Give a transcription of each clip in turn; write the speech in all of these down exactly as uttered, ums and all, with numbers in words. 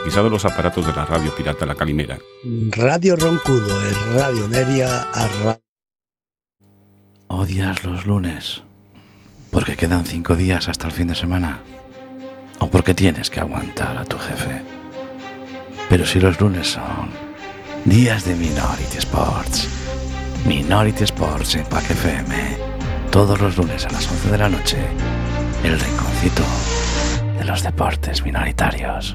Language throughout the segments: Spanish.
pisado los aparatos de la radio pirata La Calimera. Radio Roncudo es Radio Neria a ra... ¿Odias los lunes? ¿Porque quedan cinco días hasta el fin de semana? ¿O porque tienes que aguantar a tu jefe? Pero si los lunes son días de Minority Sports. Minority Sports en Quack F M. Todos los lunes a las once de la noche. El rinconcito de los deportes minoritarios.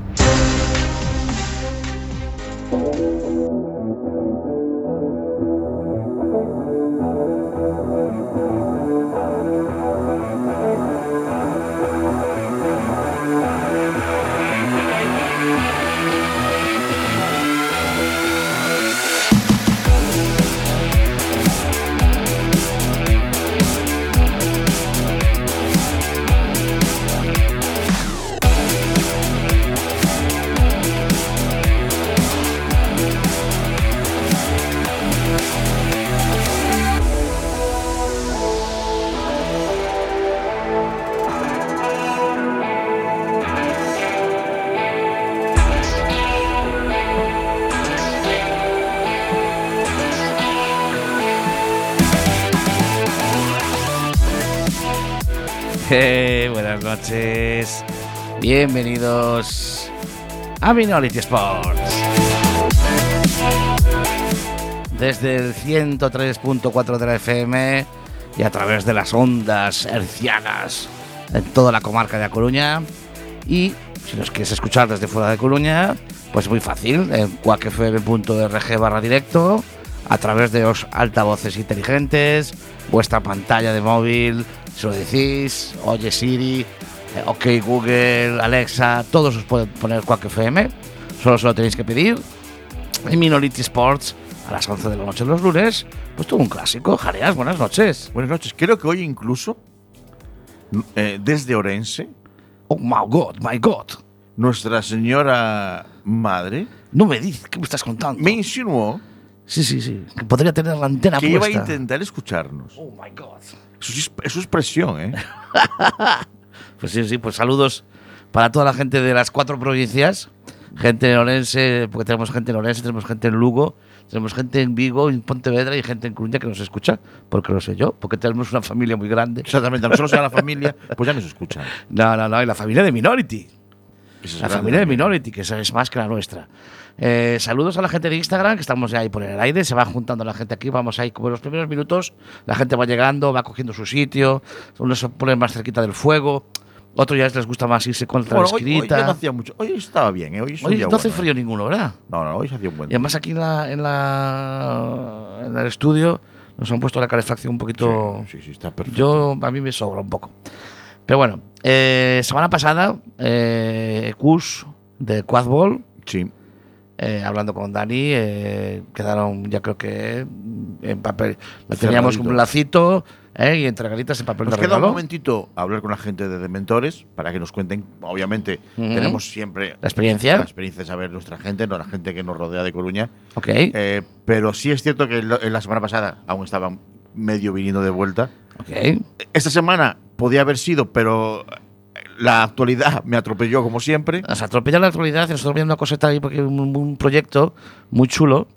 Hey, buenas noches, bienvenidos a Minority Sports. Desde el ciento tres punto cuatro de la F M y a través de las ondas hercianas en toda la comarca de A Coruña. Y si nos quieres escuchar desde fuera de Coruña, pues muy fácil, en quack f m punto org barra directo, a través de los altavoces inteligentes, vuestra pantalla de móvil. Si lo decís, oye Siri, eh, ok Google, Alexa, todos os pueden poner Quack F M, solo se lo tenéis que pedir. En Minority Sports, a las once de la noche los lunes, pues todo un clásico. Jareas, buenas noches. Buenas noches, creo que hoy incluso, eh, desde Orense, oh my God, my God, Nuestra Señora Madre, no me dices, ¿qué me estás contando? me insinuó Sí, sí, sí, que podría tener la antena que puesta. iba a intentar escucharnos. Oh my God. Eso es, eso es presión, ¿eh? Pues sí, sí, pues saludos para toda la gente de las cuatro provincias. Gente en Orense, porque tenemos gente en Orense, tenemos gente en Lugo, tenemos gente en Vigo, en Pontevedra y gente en Coruña que nos escucha, porque lo sé yo, porque tenemos una familia muy grande. Exactamente, no solo sea la familia, pues ya nos escuchan. No, no, no, y la familia de Minority. Eso es La grande familia de también. Minority, que esa es más que la nuestra. Eh, saludos a la gente de Instagram, que estamos ya ahí por el aire, se va juntando la gente aquí, vamos ahí como en los primeros minutos, la gente va llegando, va cogiendo su sitio, unos se ponen más cerquita del fuego, otros ya les gusta más irse contra Bueno, la hoy, hoy esquinita. ya no hacía mucho. Hoy estaba bien, ¿eh? Hoy, es un Hoy día no hace bueno, frío ¿eh? ninguno, ¿verdad? No, no, hoy se hacía un buen Y día. además aquí en, la, en, la, en el estudio nos han puesto la calefacción un poquito. Sí, sí, sí, está perfecto. Yo, a mí me sobra un poco. Pero bueno, eh, semana pasada, eh, Cus de Quadball, Sí. eh, hablando con Dani, eh, quedaron, ya creo que en papel. Lo teníamos Cerradito. como un lacito eh, y entregaditas en papel Nos de queda un regalo. momentito a hablar con la gente de Dementores para que nos cuenten. Obviamente, Ujú. tenemos siempre La experiencia. la experiencia de saber nuestra gente, no la gente que nos rodea de Coruña. Ok. Eh, pero sí es cierto que lo- en la semana pasada aún estaban medio viniendo de vuelta. ok. Esta semana podía haber sido, pero la actualidad me atropelló como siempre. Nos atropella la actualidad y nos está viendo una coseta ahí porque un, un proyecto muy chulo.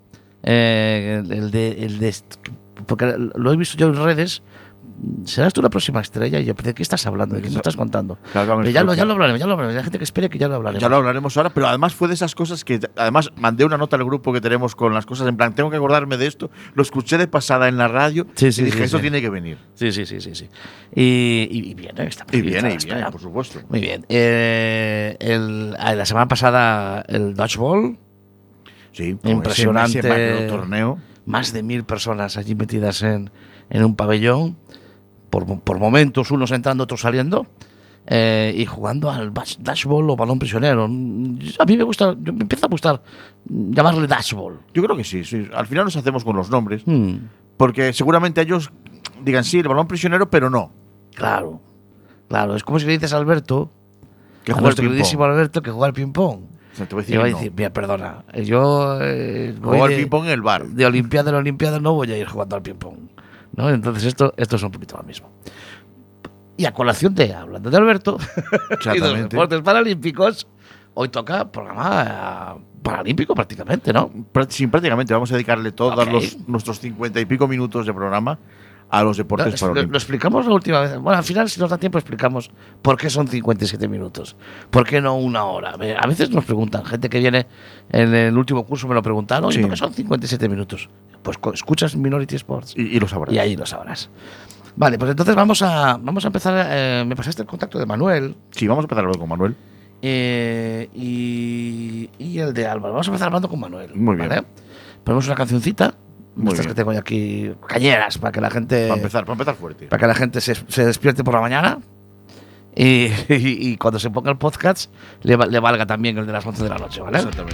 eh, el, de, el de. Porque lo he visto yo en redes. ¿Serás tú la próxima estrella? Y yo, ¿de qué estás hablando? ¿De qué me estás contando? Claro, claro, Pero ya, lo, explica. ya lo hablaremos, ya lo hablaremos. Hay gente que espere que ya lo hablaremos. Ya lo hablaremos ahora, pero además fue de esas cosas que además mandé una nota al grupo que tenemos con las cosas en plan, tengo que acordarme de esto, lo escuché de pasada en la radio Sí, sí, y dije, sí, esto sí. tiene que venir. Sí, sí, sí, sí. sí. Y, y, y viene, está Y viene, y está- viene, está- por supuesto. Muy bien. Eh, el, ah, la semana pasada el Dodgeball, Sí, con Impresionante. Ese, ese macro torneo. más de mil personas allí metidas en, en un pabellón, por, por momentos unos entrando, otros saliendo, eh, y jugando al bash- dashball o balón prisionero. A mí me gusta, yo- me empieza a gustar llamarle dashball. Yo creo que sí, sí. Al final nos hacemos con los nombres, Hmm, porque seguramente ellos digan sí, el balón prisionero, pero no. claro, claro. Es como si le dices a Alberto, Que a juega al nuestro ping-pong. queridísimo Alberto, que juega al ping-pong. O sea, te voy a Y decir, va a no. decir, mira, perdona, yo eh, voy Juega al de- ping-pong en el bar. de Olimpiada en Olimpiada no voy a ir jugando al ping-pong, ¿no? Entonces esto, esto es un poquito lo mismo. Y a colación de, hablando de Alberto y de los Exactamente. deportes paralímpicos, hoy toca programa eh, paralímpico prácticamente, ¿no? Sí, prácticamente vamos a dedicarle todos Ok. los, nuestros cincuenta y pico minutos de programa a los deportes Lo, lo paralímpicos. explicamos la última vez. Bueno, al final, si nos da tiempo, explicamos por qué son cincuenta y siete minutos. ¿Por qué no una hora? A veces nos preguntan, gente que viene en el último curso me lo preguntaron, Sí. ¿y por qué son cincuenta y siete minutos? Pues co- escuchas Minority Sports Y, y lo sabrás. y ahí lo sabrás. Vale, pues entonces vamos a, vamos a empezar. Eh, me pasaste el contacto de Manuel Sí, vamos a empezar a hablar con Manuel. eh, y, y el de Álvaro. Vamos a empezar hablando con Manuel. Muy bien. ¿vale? Ponemos una cancioncita. Muy Estas bien. que tengo yo aquí, cañeras, para que la gente. Para empezar, para empezar fuerte. Para que la gente se, se despierte por la mañana y, y- y cuando se ponga el podcast le, va- le valga también el de las once de la noche, ¿vale? Exactamente.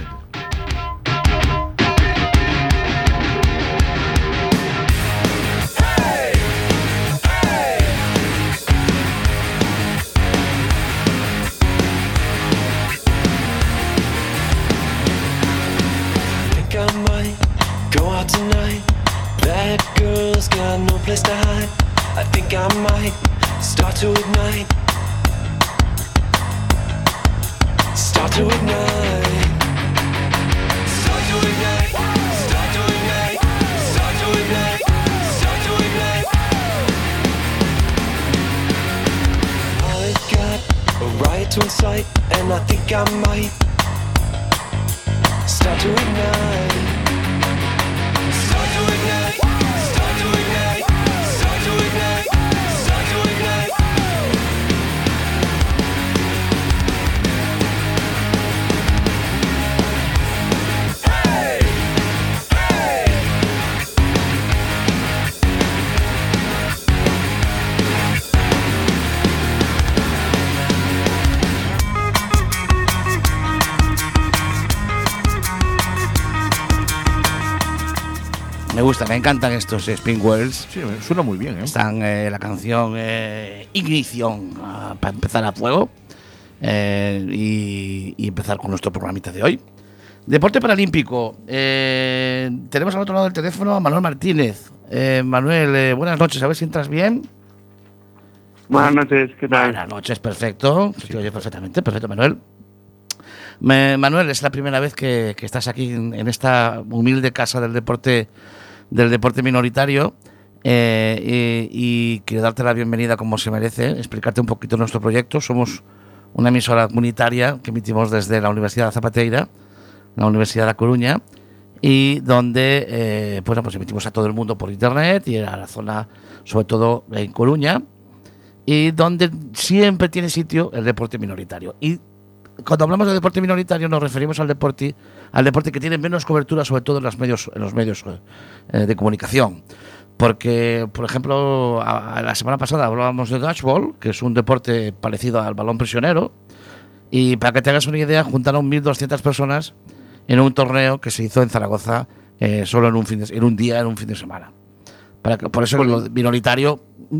Think I might go out tonight. That girl's got no place to hide. I think I might start to ignite. Start to ignite. Start to ignite. Start to ignite. Start to ignite. Start to ignite. I got a riot to incite, and I think I might start to ignite. Start to ignite. Start to ignite. Start to ignite. Start to ignite. Hey! Hey! Me gusta, me encantan estos Spin Wells. Sí, suena muy bien, ¿eh? Están eh, la canción eh, Ignición ah, para empezar a fuego eh, y, y empezar con nuestro programita de hoy. Deporte paralímpico. Eh, tenemos al otro lado del teléfono a Manuel Martínez. Eh, Manuel, eh, buenas noches, a ver si entras bien. Buenas noches, ¿qué tal? Buenas noches, perfecto. Se te oye perfectamente, perfecto, Manuel. Me- Manuel, es la primera vez que, que estás aquí en, en esta humilde casa del deporte del deporte minoritario eh, y, y quiero darte la bienvenida como se merece, explicarte un poquito nuestro proyecto. Somos una emisora comunitaria que emitimos desde la Universidad de Zapateira, la Universidad de La Coruña, y donde eh, pues, pues emitimos a todo el mundo por internet y a la zona, sobre todo en Coruña, y donde siempre tiene sitio el deporte minoritario. Y cuando hablamos de deporte minoritario nos referimos al deporte, al deporte que tiene menos cobertura, sobre todo en los medios, en los medios eh, de comunicación. Porque, por ejemplo, a, a la semana pasada hablábamos de dodgeball, que es un deporte parecido al balón prisionero, y para que te hagas una idea, juntaron mil doscientas personas en un torneo que se hizo en Zaragoza eh, solo en un, fin de, en un día, en un fin de semana. Para que, por eso lo minoritario,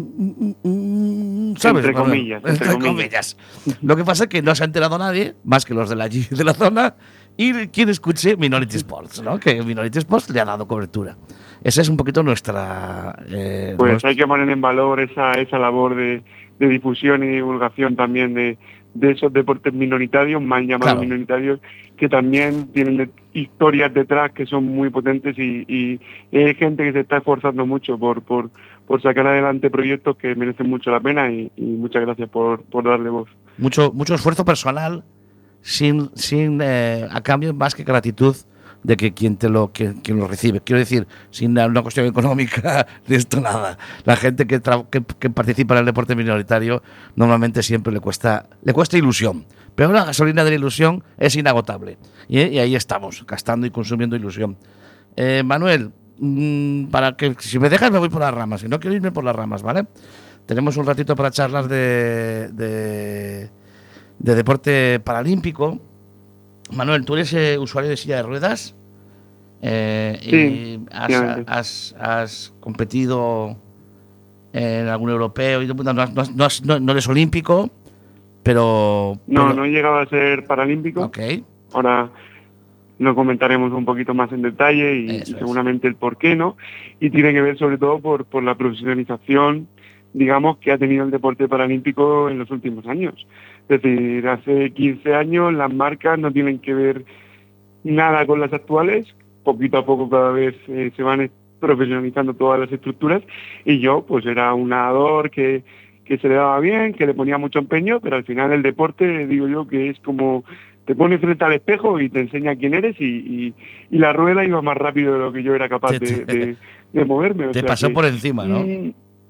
¿sabes? Entre Manuel? comillas, entre Entre comillas. Lo que pasa es que no se ha enterado nadie, más que los de la, de la zona, y quien escuche Minority Sports, ¿no? Que Minority Sports le ha dado cobertura. Esa es un poquito nuestra... eh, Pues nuestra- hay que poner en valor esa, esa labor de, de difusión y divulgación también de, de esos deportes minoritarios, mal llamados Claro. minoritarios, que también tienen de- historias detrás que son muy potentes y, y hay gente que se está esforzando mucho por, por, por sacar adelante proyectos que merecen mucho la pena y, y muchas gracias por, por darle voz. mucho, mucho esfuerzo personal sin, sin eh, a cambio más que gratitud de que quien te lo quien, quien lo recibe. Quiero decir, sin una una cuestión económica de esto nada. La gente que, tra- que, que participa en el deporte minoritario normalmente siempre le cuesta le cuesta ilusión. Pero la gasolina de la ilusión es inagotable. Y, y ahí estamos, gastando y consumiendo ilusión. Eh, Manuel, mm, para que si me dejas me voy por las ramas. Si no quiero irme por las ramas, ¿vale? Tenemos un ratito para charlar de, de, de deporte paralímpico. Manuel, tú eres eh, usuario de silla de ruedas. Eh, Sí, y has, efectivamente. has- has competido en algún europeo. Y no, no, has- no has- no has- no- no eres olímpico, pero. No, pero- no he llegado a ser paralímpico. Ok, Ahora lo comentaremos un poquito más en detalle y, Eso y es. seguramente el por qué, ¿no? Y tiene que ver sobre todo por, por la profesionalización, digamos, que ha tenido el deporte paralímpico en los últimos años. Es decir, hace quince años las marcas no tienen que ver nada con las actuales, poquito a poco cada vez eh, se van profesionalizando todas las estructuras, y yo pues era un nadador que, que se le daba bien, que le ponía mucho empeño, pero al final el deporte, digo yo, que es como te pones frente al espejo y te enseña quién eres, y, y, y la rueda iba más rápido de lo que yo era capaz de, de, de moverme. O Te sea pasó que, por encima, ¿no? mm,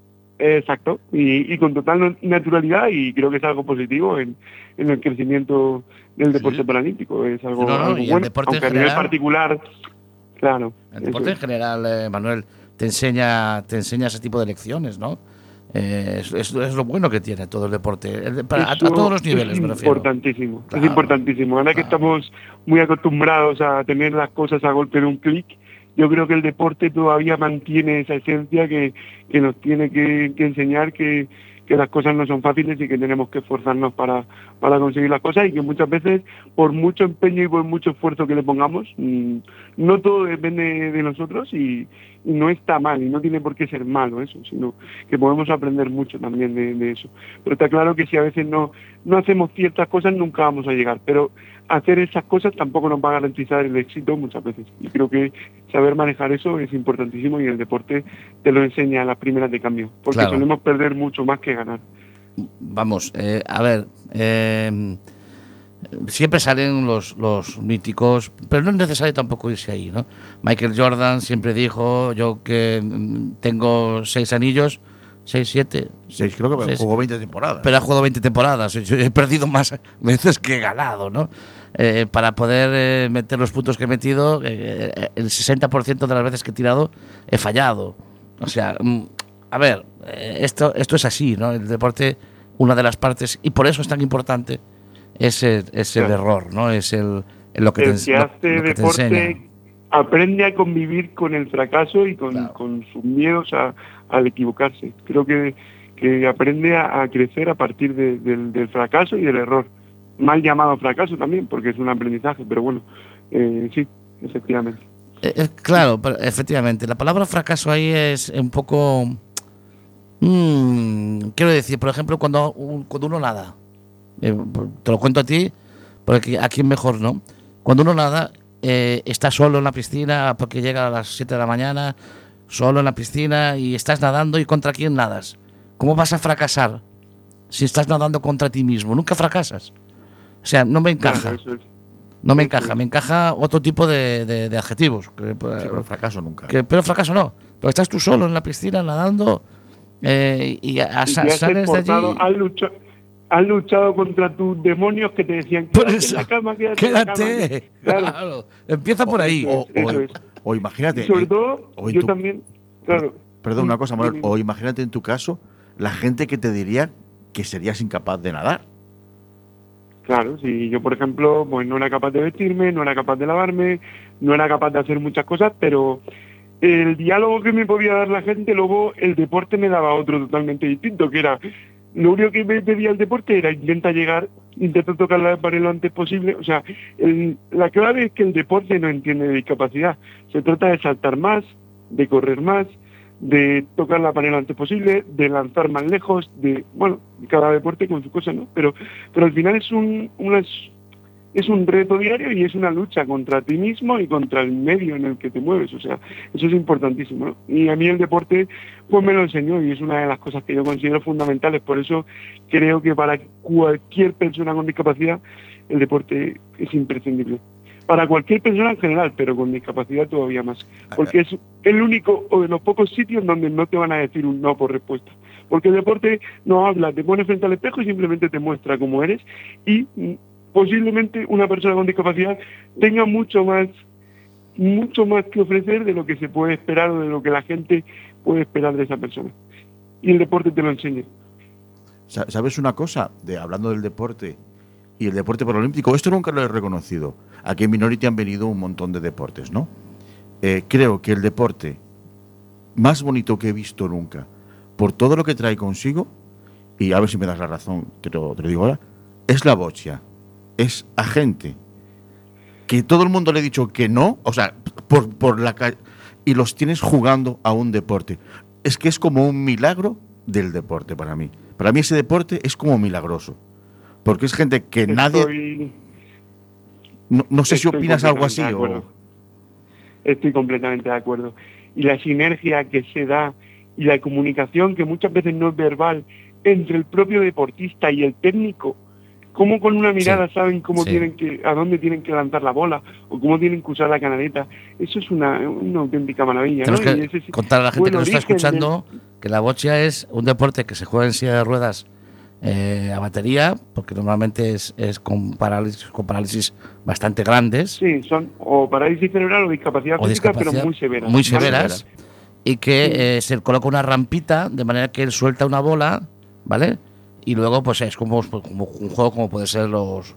Exacto, y, y con total naturalidad, y creo que es algo positivo en, en el crecimiento del deporte paralímpico. Es algo, No, no, algo y el bueno, deporte en aunque a nivel general- particular, claro. El deporte en eso es. general, eh, Manuel, te enseña, te enseña ese tipo de lecciones, ¿no? Eh, es, es- es lo bueno que tiene todo el deporte, el de- para- a, a Eso todos los niveles, es me refiero. importantísimo, Claro, es importantísimo. Ahora que claro. estamos muy acostumbrados a tener las cosas a golpe de un clic, yo creo que el deporte todavía mantiene esa esencia que, que nos tiene que, que enseñar que, que las cosas no son fáciles y que tenemos que esforzarnos para, para conseguir las cosas, y que muchas veces, por mucho empeño y por mucho esfuerzo que le pongamos, mmm, no todo depende de nosotros, y, y no está mal, y no tiene por qué ser malo eso, sino que podemos aprender mucho también de, de eso. Pero está claro que si a veces no, no hacemos ciertas cosas, nunca vamos a llegar, pero hacer esas cosas tampoco nos va a garantizar el éxito muchas veces, y creo que saber manejar eso es importantísimo, y el deporte te lo enseña a las primeras de cambio, porque Claro. solemos perder mucho más que ganar. Vamos, eh, a ver, eh, siempre salen los, los míticos, pero no es necesario tampoco irse ahí, ¿no? Michael Jordan siempre dijo, yo que mm, tengo seis anillos, seis, siete, Seis, creo que seis, jugó veinte temporadas. pero ha jugado veinte temporadas. Yo he perdido más veces que he ganado, ¿no? Eh, para poder eh, meter los puntos que he metido, eh, eh, el sesenta por ciento de las veces que he tirado he fallado. O sea, mm, a ver, eh, esto, esto es así, ¿no? El deporte, una de las partes, y por eso es tan importante, es el, es el Claro. error, ¿no? Es el, el lo que te, El que lo- hace lo que te deporte enseña. aprende a convivir con el fracaso y con, Claro. con sus miedos a, al equivocarse. Creo que, que aprende a, a crecer a partir de- del, del fracaso y del error. Mal llamado fracaso también, porque es un aprendizaje, pero bueno, eh, sí, efectivamente. Eh, eh, claro, pero efectivamente. La palabra fracaso ahí es un poco. mm, quiero decir, por ejemplo, cuando, un- cuando uno nada. eh, te lo cuento a ti, porque aquí es mejor, ¿no? Cuando uno nada, eh, está solo en la piscina porque llega a las siete de la mañana, solo en la piscina y estás nadando, ¿y contra quién nadas? ¿Cómo vas a fracasar si estás nadando contra ti mismo? Nunca fracasas. O sea, no me encaja. Claro, eso es. No me Eso encaja, es. me encaja otro tipo de, de- de adjetivos. Que, pues, Sí, pero fracaso nunca. que- pero fracaso no. Pero estás tú solo en la piscina nadando eh, y a- Y sa- te has sales de esforzado, allí. has luchado, has luchado contra tus demonios que te decían, Por quédate eso, en la cama, quédate, en la quédate. cama. Claro. Claro. Empieza por ahí. Eso es, O, eso o- es. o imagínate. Y sobre eh, todo, o en yo tu- también, claro. Perdón, una cosa, Manuel. Dime. O imagínate en tu caso, la gente que te diría que serías incapaz de nadar. Claro, si yo, por ejemplo, pues no era capaz de vestirme, no era capaz de lavarme, no era capaz de hacer muchas cosas, pero el diálogo que me podía dar la gente, luego el deporte me daba otro totalmente distinto, que era, lo único que me pedía el deporte era intenta llegar, intenta tocar la pared lo antes posible. O sea, el- la clave es que el deporte no entiende de discapacidad. Se trata de saltar más, de correr más, de tocar la pared lo antes posible, de lanzar más lejos, de, bueno, cada deporte con sus cosas, ¿no? Pero, pero al final es un, una, es un reto diario y es una lucha contra ti mismo y contra el medio en el que te mueves. O sea, eso es importantísimo, ¿no? Y a mí el deporte pues me lo enseñó, y es una de las cosas que yo considero fundamentales. Por eso creo que para cualquier persona con discapacidad el deporte es imprescindible. Para cualquier persona en general, pero con discapacidad todavía más. Porque es el único o de los pocos sitios donde no te van a decir un no por respuesta. Porque el deporte no habla, te pone frente al espejo y simplemente te muestra cómo eres, y mm, posiblemente una persona con discapacidad tenga mucho más mucho más que ofrecer de lo que se puede esperar o de lo que la gente puede esperar de esa persona. Y el deporte te lo enseña. Sa- ¿Sabes una cosa? De, hablando del deporte y el deporte paralímpico, esto nunca lo he reconocido. Aquí en Minority han venido un montón de deportes, ¿no? Eh, creo que el deporte más bonito que he visto nunca, por todo lo que trae consigo, y a ver si me das la razón, te lo, te lo digo ahora, es la boccia. Es a gente que todo el mundo le ha dicho que no, o sea, por, por la calle, y los tienes jugando a un deporte. Es que es como un milagro del deporte para mí. Para mí ese deporte es como milagroso. Porque es gente que nadie... Estoy- No, no sé si Estoy opinas algo así completamente de o... acuerdo. Estoy completamente de acuerdo. Y la sinergia que se da y la comunicación que muchas veces no es verbal entre el propio deportista y el técnico, cómo con una mirada Sí, saben cómo sí. tienen que, a dónde tienen que lanzar la bola o cómo tienen que usar la canaleta, eso es una, una auténtica maravilla, ¿no? Tenemos Y que ese sí contar a la gente fue que el nos está origen del- escuchando que la bocha es un deporte que se juega en silla de ruedas eh, a batería, porque normalmente es, es con, parálisis, con parálisis bastante grandes Sí, son o parálisis cerebral o discapacidad o física, discapacidad pero muy severas. muy ¿vale? severas, y que Sí. eh, se coloca una rampita de manera que él suelta una bola, ¿vale? Y luego pues es como, como un juego como puede ser los,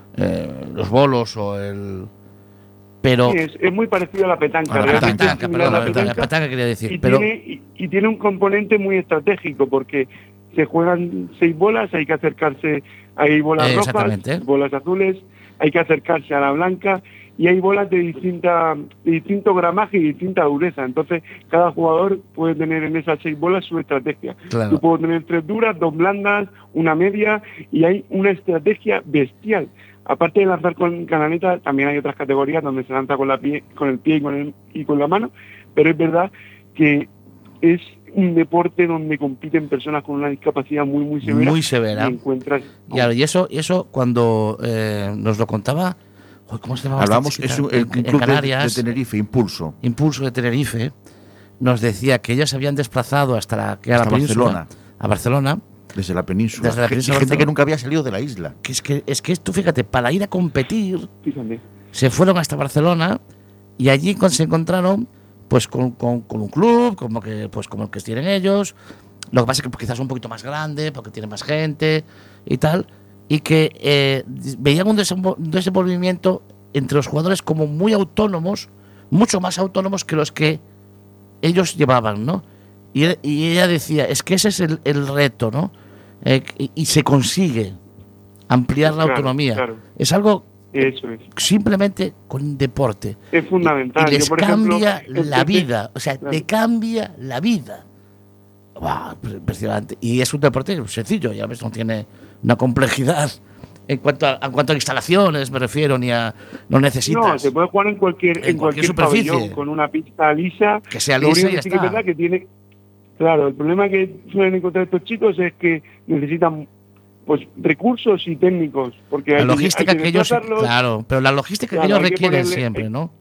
eh, los bolos o el... Pero... Sí, es, es muy parecido a la petanca. a la realmente petanca, es similar perdón, a la petanca, la petanca quería decir, y, pero... tiene, y, y tiene un componente muy estratégico porque se juegan seis bolas, hay que acercarse, hay bolas Eh, rojas, exactamente. bolas azules, hay que acercarse a la blanca y hay bolas de distinta de distinto gramaje y distinta dureza. Entonces, cada jugador puede tener en esas seis bolas su estrategia. Claro. Yo puedo tener tres duras, dos blandas, una media y hay una estrategia bestial. Aparte de lanzar con canaleta, también hay otras categorías donde se lanza con la pie, con el pie y con el, y con la mano, pero es verdad que es un deporte donde compiten personas con una discapacidad muy muy severa. Muy severa. Y encuentras Y, claro, y eso, y eso cuando eh, nos lo contaba, uy, ¿cómo se llamaba? esta Hablamos, chiquita? es un, En- el en club de, Canarias, de Tenerife, Impulso. Impulso de Tenerife, nos decía que ellos se habían desplazado hasta la, que era la Hasta península, Barcelona. a Barcelona, Desde la península. Desde la Ge- península gente que Barcelona. nunca había salido de la isla. que es que es que tú fíjate, para ir a competir fíjate, se fueron hasta Barcelona y allí con- se encontraron pues con, con- con un club como que pues como el que tienen ellos. Lo que pasa es que quizás un poquito más grande porque tiene más gente y tal, y que eh, veían un desenvol- un desenvolvimiento entre los jugadores como muy autónomos, mucho más autónomos que los que ellos llevaban, ¿no? Y, e- y ella decía, es que ese es el, el reto, ¿no? Eh, y, y se consigue ampliar la Claro, autonomía. claro. Es algo eso es. simplemente con deporte. Es fundamental. Y les Yo, por ejemplo, cambia la empecé- vida, o sea, Claro. le cambia la vida. ¡Wow! Impresionante. Y es un deporte sencillo, ya ves, no tiene una complejidad en cuanto a, en cuanto a instalaciones, me refiero, ni a. No necesitas. No, se puede jugar en cualquier, En en cualquier cualquier, superficie. pabellón, con una pista lisa. Que sea Lo lisa único y que ya sí que está. es verdad que tiene. Claro, el problema que suelen encontrar estos chicos es que necesitan pues recursos y técnicos. Porque La hay que- logística hay que ellos. desplazarlos. Claro, pero la logística Claro, que ellos hay que requieren ponerle- siempre, ¿no?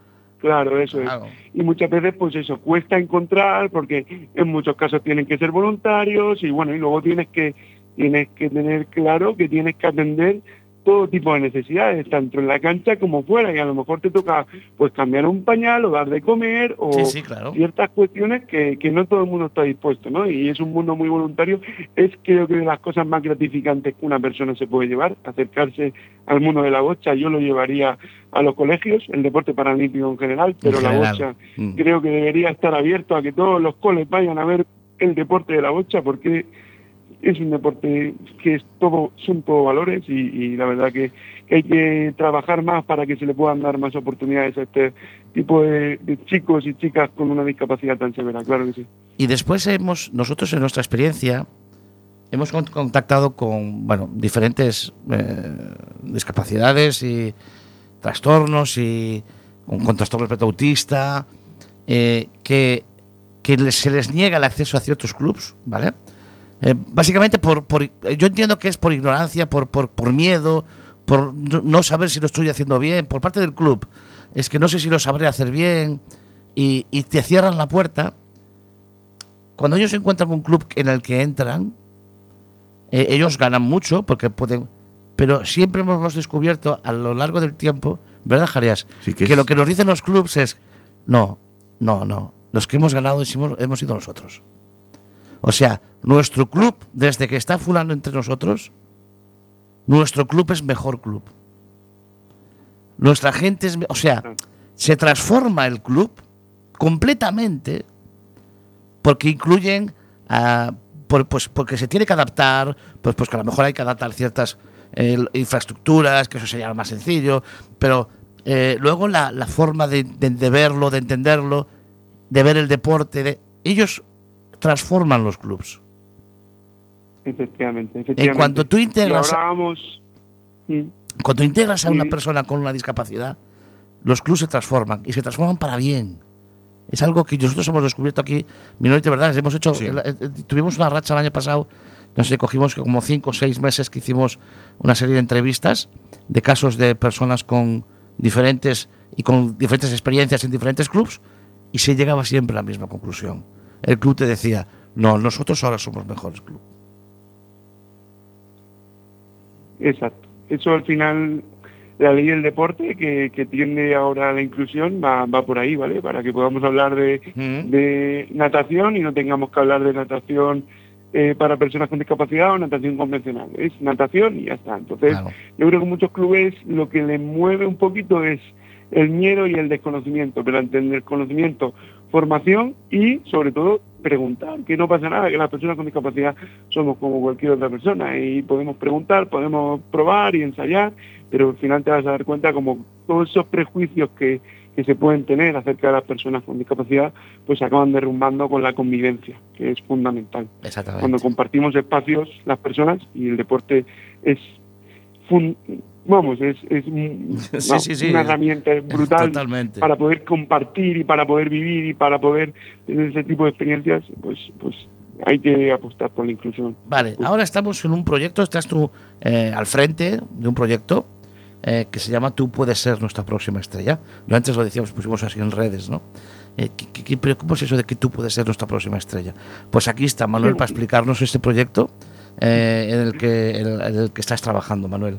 Claro, eso Claro. es. Y muchas veces, pues eso, cuesta encontrar, porque en muchos casos tienen que ser voluntarios, y bueno, y luego tienes que, tienes que tener claro que tienes que atender todo tipo de necesidades, tanto en la cancha como fuera, y a lo mejor te toca pues cambiar un pañal o dar de comer o Sí, sí, claro. ciertas cuestiones que, que no todo el mundo está dispuesto, ¿no? Y es un mundo muy voluntario, es creo que de las cosas más gratificantes que una persona se puede llevar, acercarse al mundo de la bocha. Yo lo llevaría a los colegios, el deporte paralímpico en general, pero En la general. bocha Mm. creo que debería estar abierto a que todos los coles vayan a ver el deporte de la bocha, porque es un deporte que es todo, son todo valores y, y la verdad que, que hay que trabajar más para que se le puedan dar más oportunidades a este tipo de, de chicos y chicas con una discapacidad tan severa, claro que sí. Y después hemos, nosotros en nuestra experiencia, hemos con- contactado con, bueno, diferentes eh, discapacidades y trastornos y con, con trastorno espectro autista, eh, que, que les- se les niega el acceso a ciertos clubs, ¿vale? Eh, básicamente por, por, yo entiendo que es por ignorancia, por, por, por miedo, por no no saber si lo estoy haciendo bien, por parte del club. Es que no sé si lo sabré hacer bien y, y te cierran la puerta. Cuando ellos encuentran un club en el que entran, eh, ellos ganan mucho porque pueden, pero siempre hemos descubierto a lo largo del tiempo, ¿verdad, Jarias? Sí, que que es- lo que nos dicen los clubs es, no, no, no, los que hemos ganado hemos, hemos sido nosotros. O sea, nuestro club, desde que está fulano entre nosotros, nuestro club es mejor club. Nuestra gente es... me- O sea, se transforma el club completamente porque incluyen... ah, por- pues porque se tiene que adaptar, pues, pues que a lo mejor hay que adaptar ciertas eh, infraestructuras, que eso sería lo más sencillo, pero eh, luego la, la forma de, de- de verlo, de entenderlo, de ver el deporte, de, ellos transforman los clubs. Efectivamente, efectivamente. En cuanto tú integras, Y ahora vamos... Mm. cuando integras a una Sí. persona con una discapacidad, los clubs se transforman y se transforman para bien. Es algo que nosotros hemos descubierto aquí, Minority, ¿verdad? Hemos hecho, Sí. el- el- tuvimos una racha el año pasado, no sé, cogimos como cinco o seis meses que hicimos una serie de entrevistas de casos de personas con diferentes y con diferentes experiencias en diferentes clubs y se llegaba siempre a la misma conclusión. El club te decía, no, nosotros ahora somos mejores club. Exacto. Eso al final, la ley del deporte que, que tiende ahora a la inclusión va, va por ahí, ¿vale? Para que podamos hablar de, Mm. de natación y no tengamos que hablar de natación eh, para personas con discapacidad o natación convencional. Es natación y ya está. Entonces, Claro. yo creo que muchos clubes lo que les mueve un poquito es el miedo y el desconocimiento, pero ante el desconocimiento, formación y, sobre todo, preguntar, que no pasa nada, que las personas con discapacidad somos como cualquier otra persona y podemos preguntar, podemos probar y ensayar, pero al final te vas a dar cuenta como todos esos prejuicios que, que se pueden tener acerca de las personas con discapacidad, pues se acaban derrumbando con la convivencia, que es fundamental. Exactamente. Cuando compartimos espacios las personas y el deporte es fun- vamos es, es un- Sí, no, sí, sí, una es- herramienta brutal Totalmente. para poder compartir y para poder vivir y para poder tener ese tipo de experiencias, pues pues hay que apostar por la inclusión. Vale, ahora estamos en un proyecto, estás tú eh, al frente de un proyecto eh, que se llama Tú puedes ser nuestra próxima estrella. Yo antes lo decíamos, pusimos así en redes, ¿no? Eh, ¿qué- qué- qué- pero ¿Cómo es eso de que tú puedes ser nuestra próxima estrella? Pues aquí está Manuel para explicarnos este proyecto eh, en, el que, en el que estás trabajando, Manuel.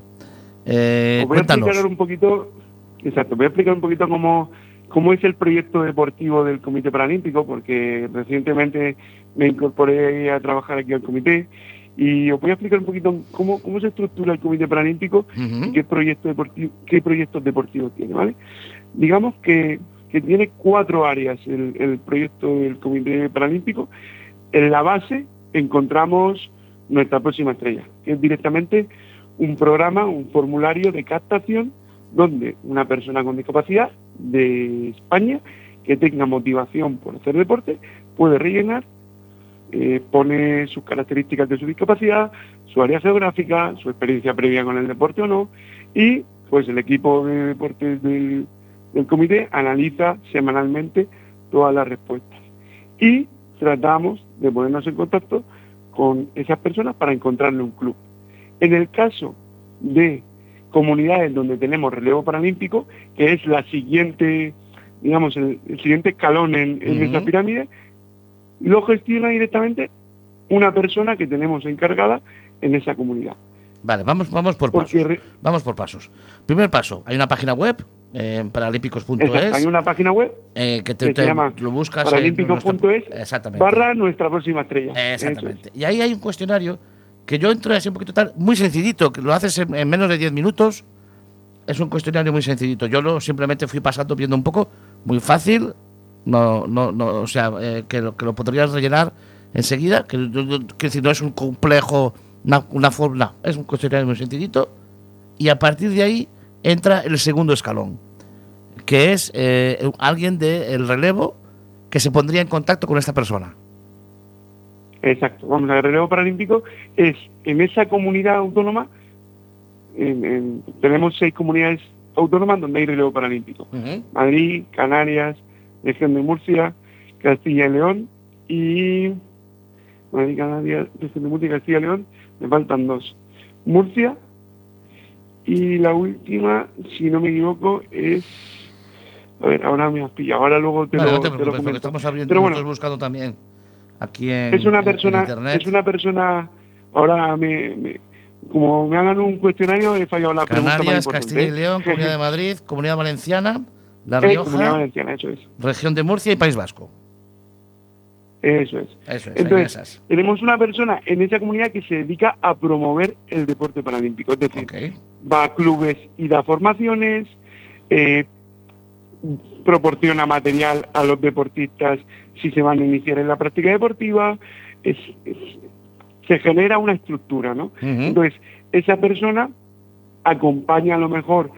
Eh, Os voy a cuéntanos. explicar un poquito, exacto, voy a explicar un poquito cómo, cómo es el proyecto deportivo del Comité Paralímpico, porque recientemente me incorporé a trabajar aquí al comité y os voy a explicar un poquito cómo, cómo se estructura el Comité Paralímpico Ujú. y qué, proyecto deportivo, qué proyectos deportivos tiene, ¿vale? Digamos que, que tiene cuatro áreas el, el proyecto del Comité Paralímpico. En la base encontramos nuestra próxima estrella, que es directamente un programa, un formulario de captación donde una persona con discapacidad de España que tenga motivación por hacer deporte puede rellenar, eh, pone sus características de su discapacidad, su área geográfica, su experiencia previa con el deporte o no, y pues el equipo de deportes del, del comité analiza semanalmente todas las respuestas. Y tratamos de ponernos en contacto con esas personas para encontrarle un club. En el caso de comunidades donde tenemos relevo paralímpico, que es la siguiente, digamos, el, el siguiente escalón en, en Ujú. esta pirámide, lo gestiona directamente una persona que tenemos encargada en esa comunidad. Vale, vamos, vamos por Porque pasos. re- Vamos por pasos. Primer paso, hay una página web, eh, paralímpicos punto exacto, hay es, una página web eh, que te, que se te- llama lo buscas en paralímpicos punto es nuestra- Exactamente. barra nuestra próxima estrella. Exactamente. Y ahí hay un cuestionario que yo entro así un poquito tal, muy sencillito, que lo haces en, en menos de diez minutos. Es un cuestionario muy sencillito. Yo lo simplemente fui pasando viendo un poco, muy fácil. No, no, no, o sea, eh, que, lo, que lo podrías rellenar enseguida. Que, yo- yo- quiero decir, no es un complejo, una, una fórmula, es un cuestionario muy sencillito. Y a partir de ahí entra el segundo escalón, que es eh, alguien del relevo que se pondría en contacto con esta persona. Exacto, vamos a ver, el relevo paralímpico es en esa comunidad autónoma, en- en- tenemos seis comunidades autónomas donde hay relevo paralímpico. Ujú. Madrid, Canarias, región de Murcia, Castilla y León y Madrid, Canarias, región de Murcia y Castilla y León, me faltan dos. Murcia y la última, si no me equivoco, es... A ver, ahora me has pillado, ahora luego te Vale, lo, no te te lo preocupes, porque comento. estamos abriendo, Pero nosotros bueno, buscando también aquí en, es una en- persona, en internet. es una persona, ahora me, me- como me hagan un cuestionario he fallado la pregunta más Canarias, importante. Castilla y León, Comunidad de Madrid, Comunidad Valenciana, La Eh, Comunidad Rioja, Valenciana, eso es. Región de Murcia y País Vasco. Eso es. Eso es, en Entonces, esas. tenemos una persona en esa comunidad que se dedica a promover el deporte paralímpico. Es decir, Ok. va a clubes y da formaciones, eh, proporciona material a los deportistas si se van a iniciar en la práctica deportiva. Es, es- se genera una estructura, ¿no? Ujú. Entonces, esa persona acompaña a lo mejor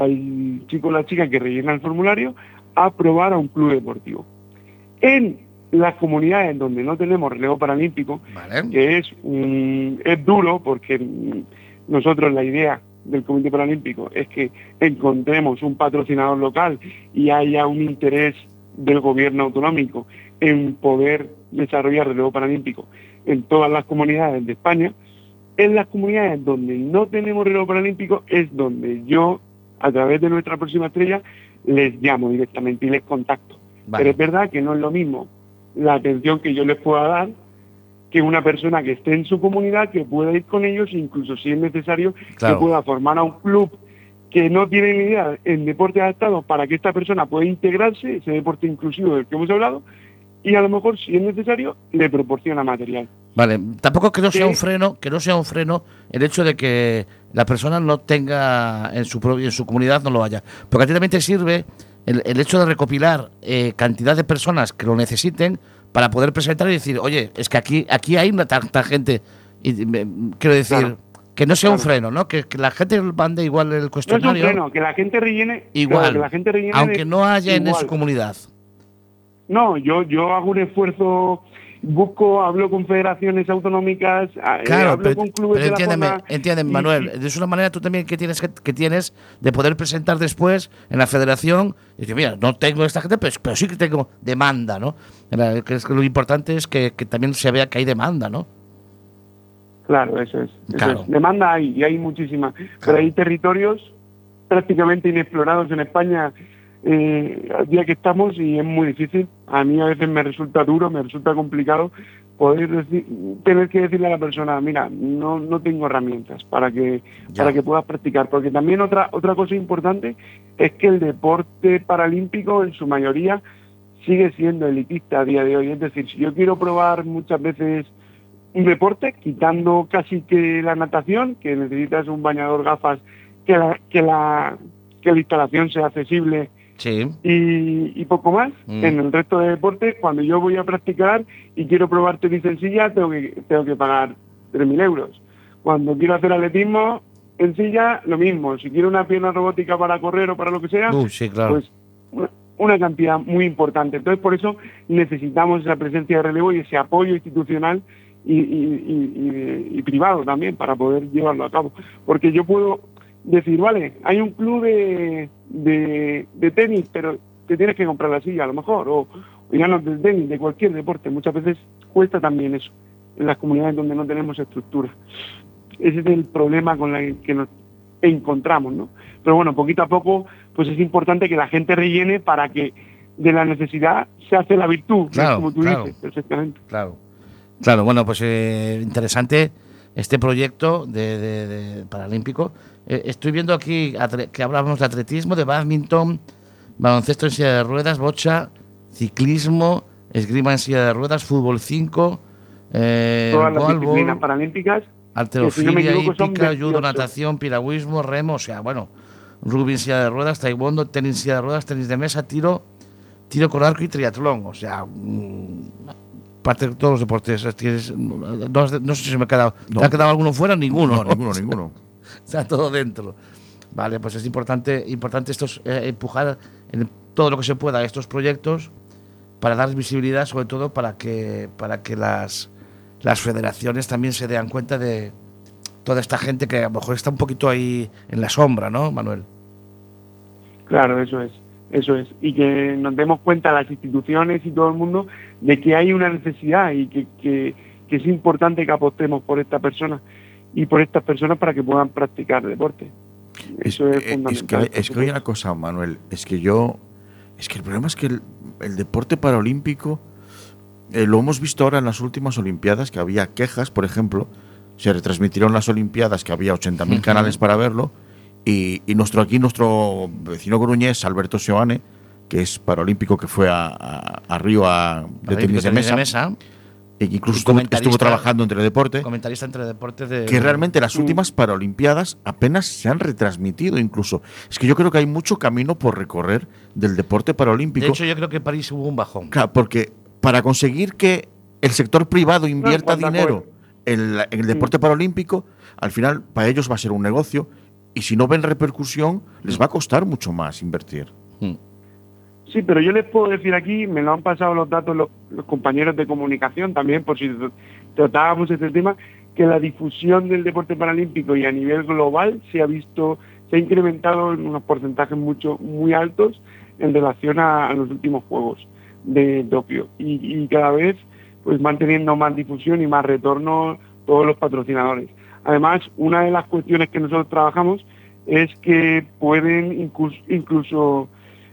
al chico o la chica que rellena el formulario a probar a un club deportivo. En las comunidades donde no tenemos relevo paralímpico, Vale. que es, mm, es duro porque mm, nosotros la idea del Comité Paralímpico es que encontremos un patrocinador local y haya un interés del gobierno autonómico en poder desarrollar relevo paralímpico en todas las comunidades de España. En las comunidades donde no tenemos relevo paralímpico es donde yo, a través de nuestra próxima estrella, les llamo directamente y les contacto. Vale. Pero es verdad que no es lo mismo la atención que yo les pueda dar que una persona que esté en su comunidad, que pueda ir con ellos, incluso si es necesario, Claro. que pueda formar a un club que no tiene ni idea en deporte adaptado para que esta persona pueda integrarse, ese deporte inclusivo del que hemos hablado, y a lo mejor, si es necesario, le proporciona material. Vale, tampoco que no sea Sí. un freno, que no sea un freno el hecho de que la persona no tenga en su pro- en su comunidad no lo haya, porque a ti también te sirve el, el hecho de recopilar eh, cantidad de personas que lo necesiten para poder presentar y decir, oye, es que aquí aquí hay una tanta gente, y me- quiero decir Claro. que no sea un Claro. freno, ¿no? Que, que la gente mande igual el No es un cuestionario, freno, que la gente rellene, igual, claro, que la gente rellene aunque de- no haya en igual. su comunidad. No, yo yo hago un esfuerzo, busco, hablo con federaciones autonómicas, eh, Claro, hablo pero, con clubes pero de la entiéndeme, zona, entiéndeme, y- Manuel, y- es una manera tú también que tienes que, que tienes de poder presentar después en la federación y decir, mira, no tengo esta gente, pero, pero sí que tengo demanda, ¿no? Era- que es que lo importante es que, que también se vea que hay demanda, ¿no? Claro, eso es. eso Claro. es. Demanda hay, y hay muchísima. Pero hay territorios prácticamente inexplorados en España eh, al día que estamos y es muy difícil. A mí a veces me resulta duro, me resulta complicado poder decir, tener que decirle a la persona, mira, no no tengo herramientas para que Ya. para que puedas practicar. Porque también otra otra cosa importante es que el deporte paralímpico en su mayoría sigue siendo elitista a día de hoy. Es decir, si yo quiero probar muchas veces un deporte, quitando casi que la natación, que necesitas un bañador, gafas, que la, que la, que la instalación sea accesible Sí. y, y poco más. Mm. En el resto de deportes, cuando yo voy a practicar y quiero probar tenis en silla, tengo que, tengo que pagar tres mil euros. Cuando quiero hacer atletismo en silla, lo mismo. Si quiero una pierna robótica para correr o para lo que sea, Uy, sí, claro. pues una- una cantidad muy importante. Entonces, por eso necesitamos esa presencia de relevo y ese apoyo institucional y, y- y- y- y privado también para poder llevarlo a cabo. Porque yo puedo decir, vale, hay un club de, de, de tenis, pero te tienes que comprar la silla a lo mejor, o, o ya no de tenis, de cualquier deporte. Muchas veces cuesta también eso, en las comunidades donde no tenemos estructura. Ese es el problema con el que nos encontramos, ¿no? Pero bueno, poquito a poco, pues es importante que la gente rellene para que de la necesidad se hace la virtud, Claro, como tú claro. dices, perfectamente. Claro, claro, bueno, pues eh, interesante este proyecto de, de- de paralímpico. Eh, estoy viendo aquí atre- que hablamos de atletismo, de badminton, baloncesto en silla de ruedas, bocha, ciclismo, esgrima en silla de ruedas, fútbol cinco, eh, Todas las goalball, disciplinas paralímpicas, halterofilia, que si no me equivoco son hípica, judo, veintiocho. natación, piragüismo, remo, o sea, bueno, rugby en silla de ruedas, taekwondo, tenis en silla de ruedas, tenis de mesa, tiro, tiro con arco y triatlón, o sea, mm, parte de todos los deportes. Tienes- no, has- no sé si me ha quedado, ¿te No. ha quedado alguno fuera? Ninguno. No, ninguno, ninguno. Está todo dentro. Vale, pues es importante, importante estos, eh, empujar en todo lo que se pueda estos proyectos para dar visibilidad, sobre todo para que, para que las, las federaciones también se den cuenta de toda esta gente que a lo mejor está un poquito ahí en la sombra, ¿no, Manuel? Claro, eso es, eso es. Y que nos demos cuenta las instituciones y todo el mundo de que hay una necesidad y que, que, que es importante que apostemos por esta persona y por estas personas para que puedan practicar deporte. Eso es, eh, es fundamental. que, es que hay una cosa, Manuel, es que yo, es que el problema es que el, el deporte paralímpico, eh, lo hemos visto ahora en las últimas Olimpiadas, que había quejas, por ejemplo, se retransmitieron las Olimpiadas, que había ochenta mil Ujú. canales para verlo, y, y nuestro aquí, nuestro vecino coruñés, Alberto Seoane, que es paralímpico, que fue a, a, a Río a, de tenis de mesa, e incluso Y estuvo, comentarista- estuvo trabajando entre deporte, comentarista entre deportes de... que realmente las Mm. últimas Paralimpiadas apenas se han retransmitido incluso. Es que yo creo que hay mucho camino por recorrer del deporte paralímpico. De hecho, yo creo que en París hubo un bajón. Claro, porque para conseguir que el sector privado invierta cuanto a dinero en, la- en el deporte paralímpico, al final para ellos va a ser un negocio y si no ven repercusión les va a costar mucho más invertir. Mm. Sí, pero yo les puedo decir aquí, me lo han pasado los datos los, los compañeros de comunicación también, por si tr- tratábamos este tema, que la difusión del deporte paralímpico y a nivel global se ha visto, se ha incrementado en unos porcentajes mucho, muy altos en relación a, a los últimos Juegos de Tokio. Y, y cada vez pues van teniendo más difusión y más retorno todos los patrocinadores. Además, una de las cuestiones que nosotros trabajamos es que pueden incluso, incluso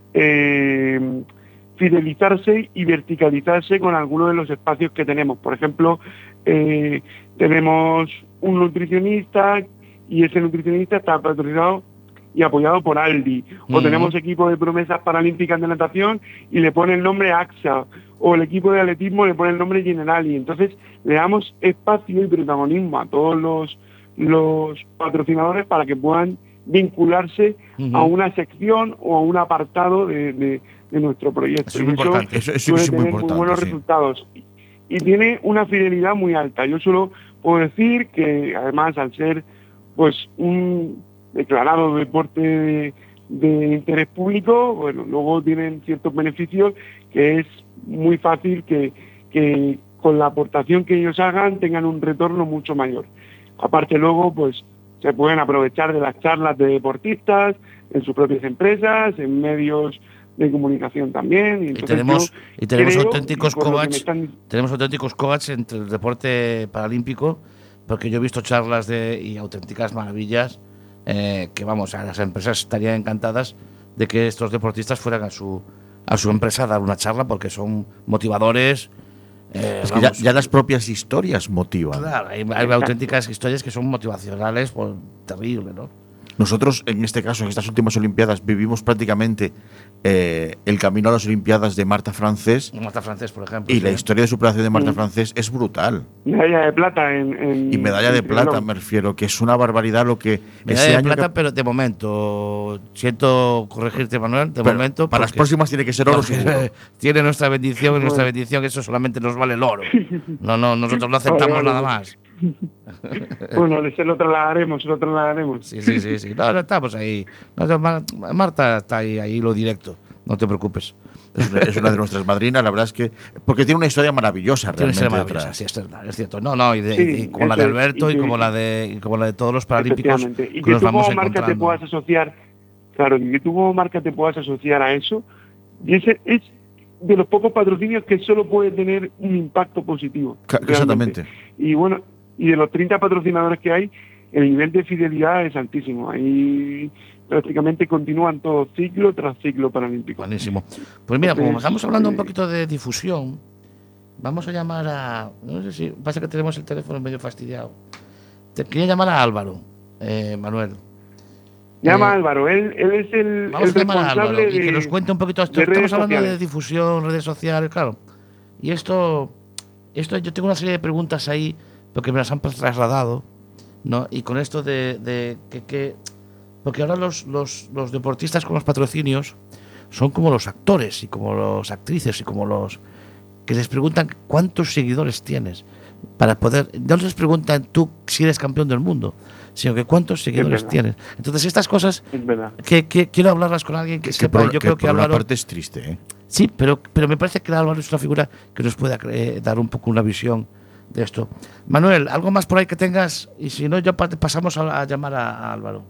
eh, fidelizarse y verticalizarse con algunos de los espacios que tenemos. Por ejemplo, eh, tenemos un nutricionista y ese nutricionista está patrocinado y apoyado por Aldi. O Ujú. tenemos equipo de promesas paralímpicas de natación y le pone el nombre AXA. O el equipo de atletismo le pone el nombre Generali. Entonces le damos espacio y protagonismo a todos los, los patrocinadores para que puedan vincularse Ujú. a una sección o a un apartado de, de- de nuestro proyecto. Eso es muy Y importante. Eso, eso suele es muy tener muy importante. buenos sí. resultados. Y tiene una fidelidad muy alta. Yo solo puedo decir que además al ser pues un declarado deporte de, de interés público, bueno, luego tienen ciertos beneficios que es muy fácil que, que con la aportación que ellos hagan tengan un retorno mucho mayor. Aparte luego pues se pueden aprovechar de las charlas de deportistas en sus propias empresas, en medios de comunicación también. Y, Y entonces tenemos, yo y tenemos creo, auténticos y por lo que me coach, están- tenemos auténticos coach entre el deporte paralímpico, porque yo he visto charlas de y auténticas maravillas, eh, que vamos, a las empresas estarían encantadas de que estos deportistas fueran a su a su empresa a dar una charla, porque son motivadores. eh, Es que ya, vamos, ya las propias historias motivan. claro, hay, hay auténticas historias que son motivacionales, pues, terrible, ¿no? Nosotros, en este caso, en estas últimas Olimpiadas, vivimos prácticamente eh, el camino a las Olimpiadas de Marta Francés Marta Francés, por ejemplo. y sí. la historia de superación de Marta Mm. Francés es brutal. medalla de plata en, en- Y medalla de en plata, triatlón. me refiero, que es una barbaridad lo que Medalla ese de año plata, que- pero de momento, siento corregirte, Manuel, de pero momento. para las porque- próximas tiene que ser oro porque seguro. tiene nuestra bendición y nuestra Bueno. bendición, eso solamente nos vale el oro. No, no, nosotros no aceptamos Vale, vale. nada más. Bueno, se lo trasladaremos, se lo trasladaremos. Sí, sí, sí, sí. No, no estamos ahí. No, no, Mar- Marta está ahí, ahí lo directo. No te preocupes. Es una, es una de nuestras madrinas, la verdad es que. Porque tiene una historia maravillosa Tiene que realmente ser maravillosa, detrás. sí, esto es, es cierto. No, no, y, de- Sí, y como la de eso es, Alberto y y, que- como la de y como la de todos los paralímpicos Efectivamente. Y que que nos tú vamos como marca te encontrando. puedas asociar, claro, y que tú como marca te puedas asociar a eso, y ese es de los pocos patrocinios que solo puede tener un impacto positivo. Ca- realmente. Exactamente. Y bueno, y de los treinta patrocinadores que hay, el nivel de fidelidad es altísimo. Ahí prácticamente continúan todos ciclo tras ciclo paralímpico. Buenísimo. Pues mira, como Entonces, estamos hablando un eh, poquito de difusión, vamos a llamar a. No sé si. Pasa que tenemos el teléfono medio fastidiado. Te quería llamar a Álvaro, eh, Manuel. Llama Eh, a Álvaro, él, él es el, Vamos el a llamar a Álvaro responsable y que de- nos cuente un poquito. Esto, de redes estamos hablando de sociales. difusión, redes sociales, claro. Y esto, esto, yo tengo una serie de preguntas ahí, porque me las han trasladado, ¿no? Y con esto de, de que, que- porque ahora los, los, los deportistas con los patrocinios son como los actores y como los actrices y como los que les preguntan cuántos seguidores tienes para poder. No les preguntan tú si eres campeón del mundo, sino que cuántos seguidores verdad. tienes. Entonces estas cosas Es verdad. que, que quiero hablarlas con alguien que Que sepa. por, Yo que creo que por una Álvaro. parte es triste, ¿eh? Sí, pero, pero me parece que Álvaro es una figura que nos puede eh, dar un poco una visión de esto. Manuel, ¿algo más por ahí que tengas? Y si no, ya pa- pasamos a, a llamar a, a Álvaro.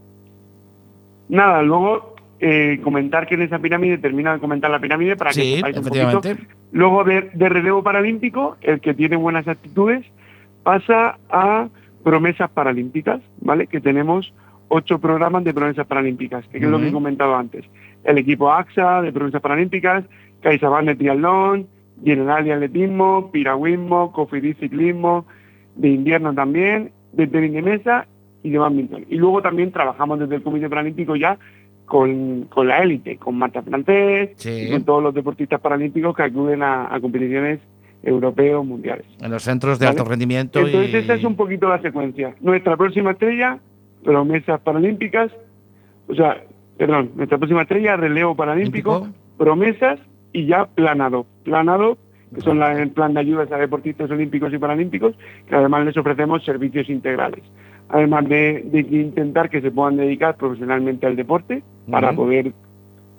Nada, luego eh, comentar que en esa pirámide, termina de comentar la pirámide para que Sí, sepáis un efectivamente. poquito. Luego de, de relevo paralímpico, el que tiene buenas actitudes pasa a promesas paralímpicas, ¿vale? Que tenemos ocho programas de promesas paralímpicas, que es lo que he Ujú. comentado antes. El equipo AXA de promesas paralímpicas, CaixaBank de triatlón, General de atletismo, piragüismo, Cofidis ciclismo, de invierno también, de tenis de mesa y de badminton. Y luego también trabajamos desde el Comité Paralímpico ya con, con la élite, con Marta Francés, Sí. y con todos los deportistas paralímpicos que acuden a, a competiciones europeos, mundiales. En los centros de ¿Vale? alto rendimiento. Entonces y... esa es un poquito la secuencia. Nuestra próxima estrella, promesas paralímpicas, o sea, perdón, nuestra próxima estrella, relevo paralímpico, Olímpico. promesas y ya planado. Planado, que son la- el plan de ayudas a deportistas olímpicos y paralímpicos, que además les ofrecemos servicios integrales. Además de, de que intentar que se puedan dedicar profesionalmente al deporte para Ujú. poder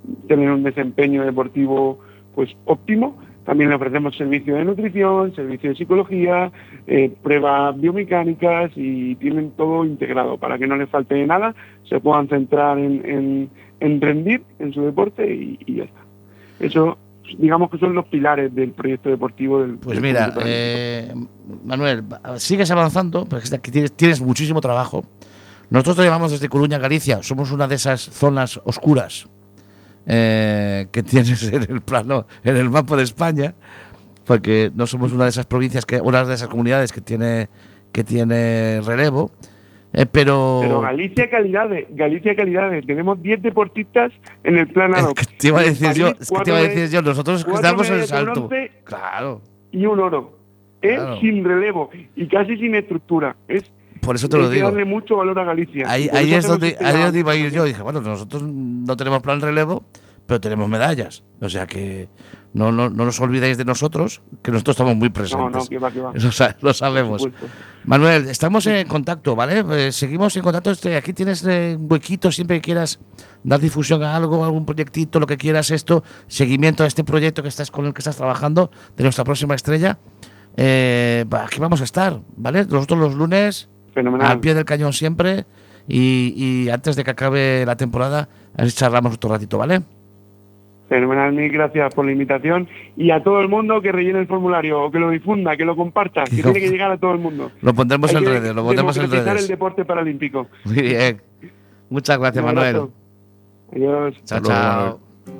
tener un desempeño deportivo pues óptimo. También le ofrecemos servicio de nutrición, servicio de psicología, eh, pruebas biomecánicas y tienen todo integrado para que no les falte nada, se puedan centrar en, en, en rendir en su deporte y, y ya está. Eso, digamos que son los pilares del proyecto deportivo del. Pues del mira, Proyecto eh, Manuel, sigues avanzando, porque aquí tienes, tienes muchísimo trabajo. Nosotros te llamamos desde Coruña, Galicia, somos una de esas zonas oscuras eh, que tienes en el plano, en el mapa de España, porque no somos una de esas provincias, que una de esas comunidades que tiene, que tiene relevo. Eh, pero... pero Galicia calidades, Galicia calidades, tenemos diez deportistas en el plan Es ad hoc. que te iba a En decir París, yo, es que te iba a decir yo, nosotros cuatro estamos en el medallas de salto. bronce Claro, y un oro, ¿eh? Claro. Sin relevo y casi sin estructura. Es, por eso te lo hay que digo. darle mucho valor a Galicia. Ahí, Y por ahí eso es hacemos donde, este ahí es llamado. donde iba a ir yo. Dije, bueno, nosotros no tenemos plan relevo, pero tenemos medallas. O sea que no, no, no nos olvidéis de nosotros, que nosotros estamos muy No, presentes. no, que va, que va. Eso sa- lo sabemos. Por supuesto. Manuel, estamos en contacto, ¿vale? Eh, seguimos en contacto. Este, aquí tienes eh, un huequito, siempre que quieras dar difusión a algo, algún proyectito, lo que quieras, esto, seguimiento a este proyecto que estás con el que estás trabajando, de nuestra próxima estrella. Eh, va, aquí vamos a estar, ¿vale? Nosotros los lunes, Fenomenal. al pie del cañón siempre, y, y antes de que acabe la temporada, así charlamos otro ratito, ¿vale? Fenomenal, mil gracias por la invitación y a todo el mundo que rellene el formulario o que lo difunda, que lo comparta, que Lo- tiene que llegar a todo el mundo. Lo pondremos Hay en que redes, lo pondremos en democratizar redes. el deporte paralímpico. Muy bien. Muchas gracias, Un Manuel. abrazo. Adiós. Chao, Hasta luego, chao.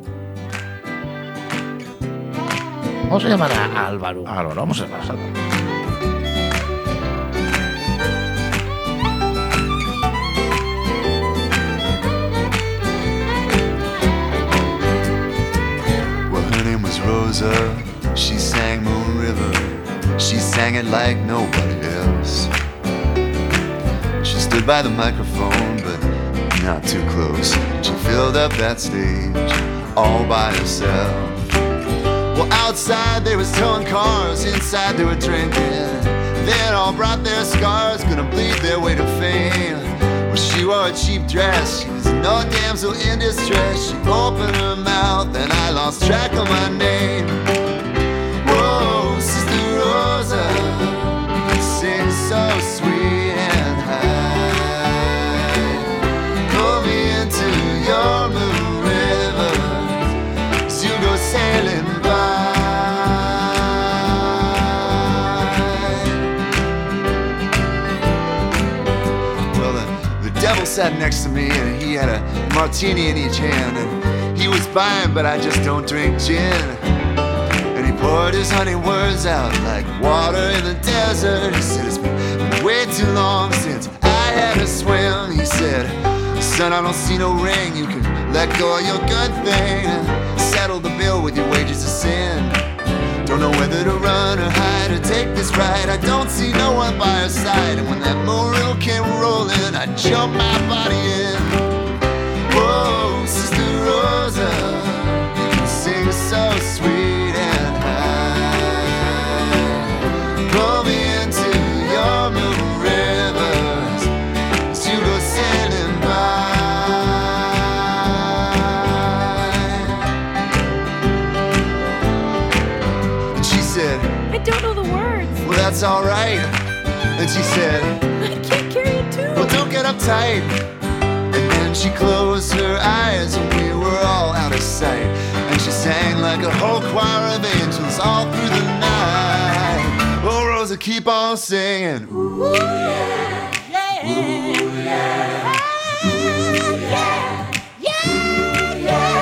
Vamos a llamar a Álvaro. Ahora vamos a pasar. Well, her name was Rosa. She sang Moon River. She sang it like nobody else. She stood by the microphone, but not too close. She filled up that stage all by herself. Well, outside they was towing cars, inside they were drinking. They had all brought their scars, gonna bleed their way to fame. Well, she wore a cheap dress, she was no damsel in distress. She opened her mouth and I lost track of my name. Whoa, Sister Rosa, you sing so sweet and high. Pull me into your moon river as you go sailing by. Well, the, the devil sat next to me and he had a martini in each hand. And he was buying, but I just don't drink gin. And he poured his honey words out like water in the desert. He said, it's been way too long since I had a swim. He said, son, I don't see no ring. You can let go of your good thing. Settle the bill with your wages of sin. Don't know whether to run or hide or take this ride. I don't see no one by her side. And when that moon river came rolling, I jumped my body in. Whoa, Sister Rosa, you can sing so sweet and high. Pull me into your moon rivers as you go sailing by. And she said, I don't know the words. well, that's all right. And she said, I can't carry a tune. well, don't get uptight. And then she closed her eyes and we were all out of sight. And she sang like a whole choir of angels all through the night. Oh, Rosa, keep on singing. Ooh, yeah, yeah, Ooh, yeah. Ah, yeah, yeah,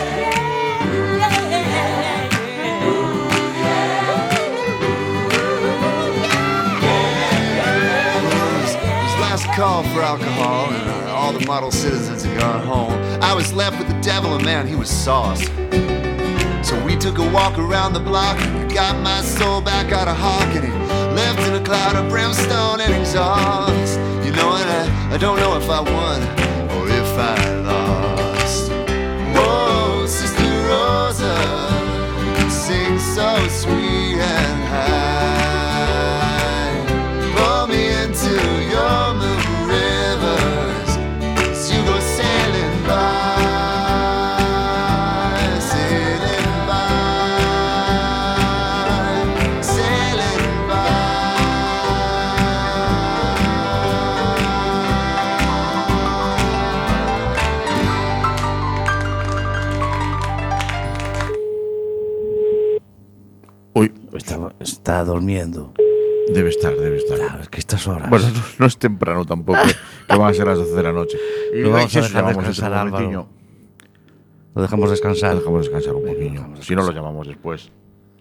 It was, it was last call for alcohol, and uh, all the model citizens had gone home. I was left with the devil, and man, he was sauce. So we took a walk around the block, and got my soul back out of Hawk, and he left in a cloud of brimstone and exhaust. You know, and I, I don't know if I won or if I lost. Whoa, Sister Rosa, you sing so sweet and high. Pull me into your moon rivers as you go sailing by. Pues está, está durmiendo. Debe estar, debe estar. Claro, es que estas horas. Bueno, no, no es temprano tampoco, que van a ser las doce de la noche. Y Lo vamos a eso dejar llamamos descansar, este Álvaro. momentiño. Lo dejamos descansar. Lo dejamos descansar un Venga, poquillo. dejamos Si no, lo descansar. llamamos después.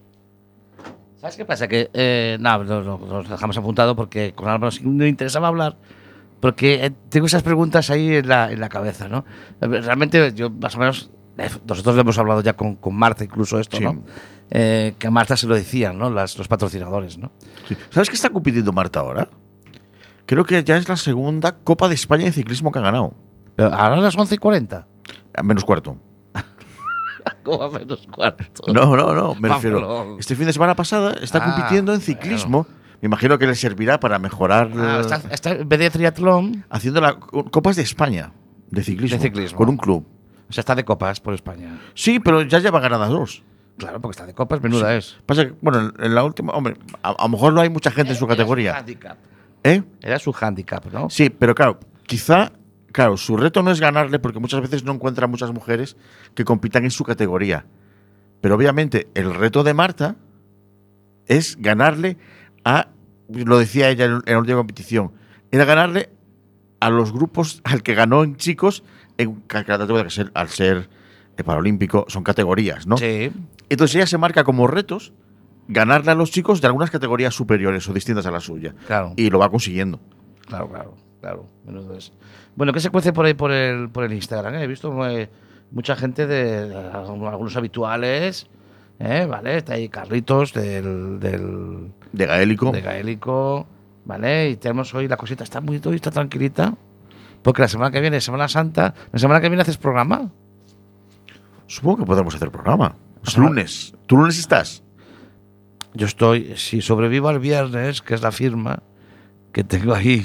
¿Sabes qué pasa? Que eh, no, lo, lo- lo dejamos apuntado porque con Álvaro sí me interesaba hablar. Porque eh, tengo esas preguntas ahí en la, en la cabeza, ¿no? Eh, Realmente, yo más o menos. eh, Nosotros lo hemos hablado ya con, con Marta, incluso esto, Sí. ¿no? Eh, que a Marta se lo decían, ¿no? Las, los patrocinadores, ¿no? Sí. ¿Sabes qué está compitiendo Marta ahora? Creo que ya es la segunda Copa de España de ciclismo que ha ganado. Pero ahora a las once y cuarenta. A menos cuarto. ¿Cómo a menos cuarto? No, no, no. Me Vámonos. refiero. Este fin de semana pasada está Ah, compitiendo en ciclismo. Me imagino que le servirá para mejorar. Ah, eh, está, está en vez de triatlón, haciendo las Copas de España de ciclismo, De ciclismo. con un club. o sea, está de copas por España. Sí, pero ya lleva ganadas dos. Claro, porque está de copas, menuda es. Pasa que, bueno, en la última. Hombre, a, a lo mejor no hay mucha gente en su Era categoría. handicap. ¿Eh? Era su handicap, ¿no? Sí, pero claro, quizá. Claro, su reto no es ganarle porque muchas veces no encuentra muchas mujeres que compitan en su categoría. Pero obviamente el reto de Marta es ganarle a, lo decía ella en en la última competición, era ganarle a los grupos al que ganó en chicos en cada categoría, que ser- al ser eh, paralímpico son categorías, ¿no? Sí. Entonces ella se marca como retos ganarle a los chicos de algunas categorías superiores o distintas a la suya. Claro. Y lo va consiguiendo. Claro, claro, claro. Menudo es. Bueno, ¿qué se cuece por ahí por el, por el Instagram? ¿eh? He visto eh, mucha gente de, de algunos habituales, ¿eh? ¿Vale? Está ahí Carlitos del, del De gaélico. de Gaélico, ¿vale? Y tenemos hoy la cosita, está muy hoy está tranquilita, porque la semana que viene, Semana Santa, la semana que viene haces programa. Supongo que podemos hacer programa. Es Ajá. lunes. ¿Tú lunes estás? Yo estoy, si sobrevivo al viernes, que es la firma que tengo ahí,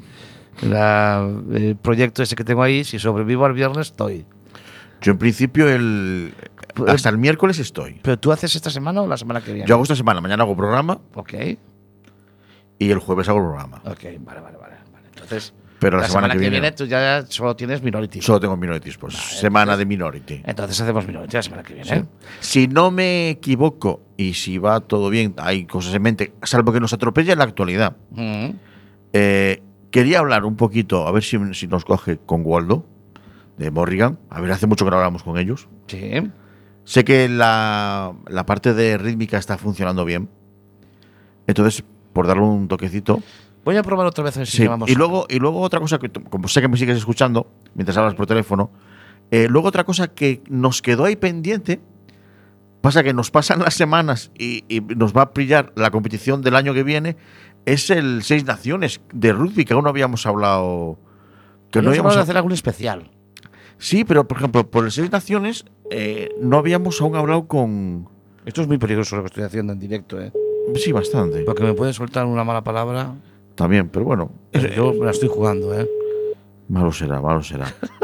la- el proyecto ese que tengo ahí, si sobrevivo al viernes estoy. Yo en principio el hasta el miércoles estoy. ¿Pero tú haces esta semana o la semana que viene? Yo hago esta semana, mañana hago programa Ok, y el jueves hago programa. ok, vale, vale, vale. vale. Entonces, Pero la, semana, que, viene, tú ya solo tienes Minority. solo tengo Minorities, pues semana de Minority. Entonces hacemos Minority la semana que viene. Sí. ¿eh? Si no me equivoco y si va todo bien, hay cosas en mente, salvo que nos atropelle la actualidad. Mm. Eh, quería hablar un poquito, a ver si, si nos coge con Waldo, de Morrigan. A ver, hace mucho que no hablamos con ellos. Sí. Sé que la, la parte de rítmica está funcionando bien. Entonces, por darle un toquecito. Voy a probar otra vez a ver si Sí, llamamos. y luego, y luego otra cosa que, tú- como sé que me sigues escuchando mientras hablas por teléfono, eh, luego otra cosa que nos quedó ahí pendiente, pasa que nos pasan las semanas y, y nos va a pillar la competición del año que viene, es el Seis Naciones de rugby, que aún no habíamos hablado. Que no Habíamos habíamos hablado de hacer algún especial. Sí, pero por ejemplo, por el Seis Naciones eh, no habíamos aún hablado con. Esto es muy peligroso lo que estoy haciendo en directo, ¿eh? Sí, bastante. Porque me puede soltar una mala palabra. También, pero bueno. Pero eh, yo me la estoy jugando, ¿eh? Malo será, malo será.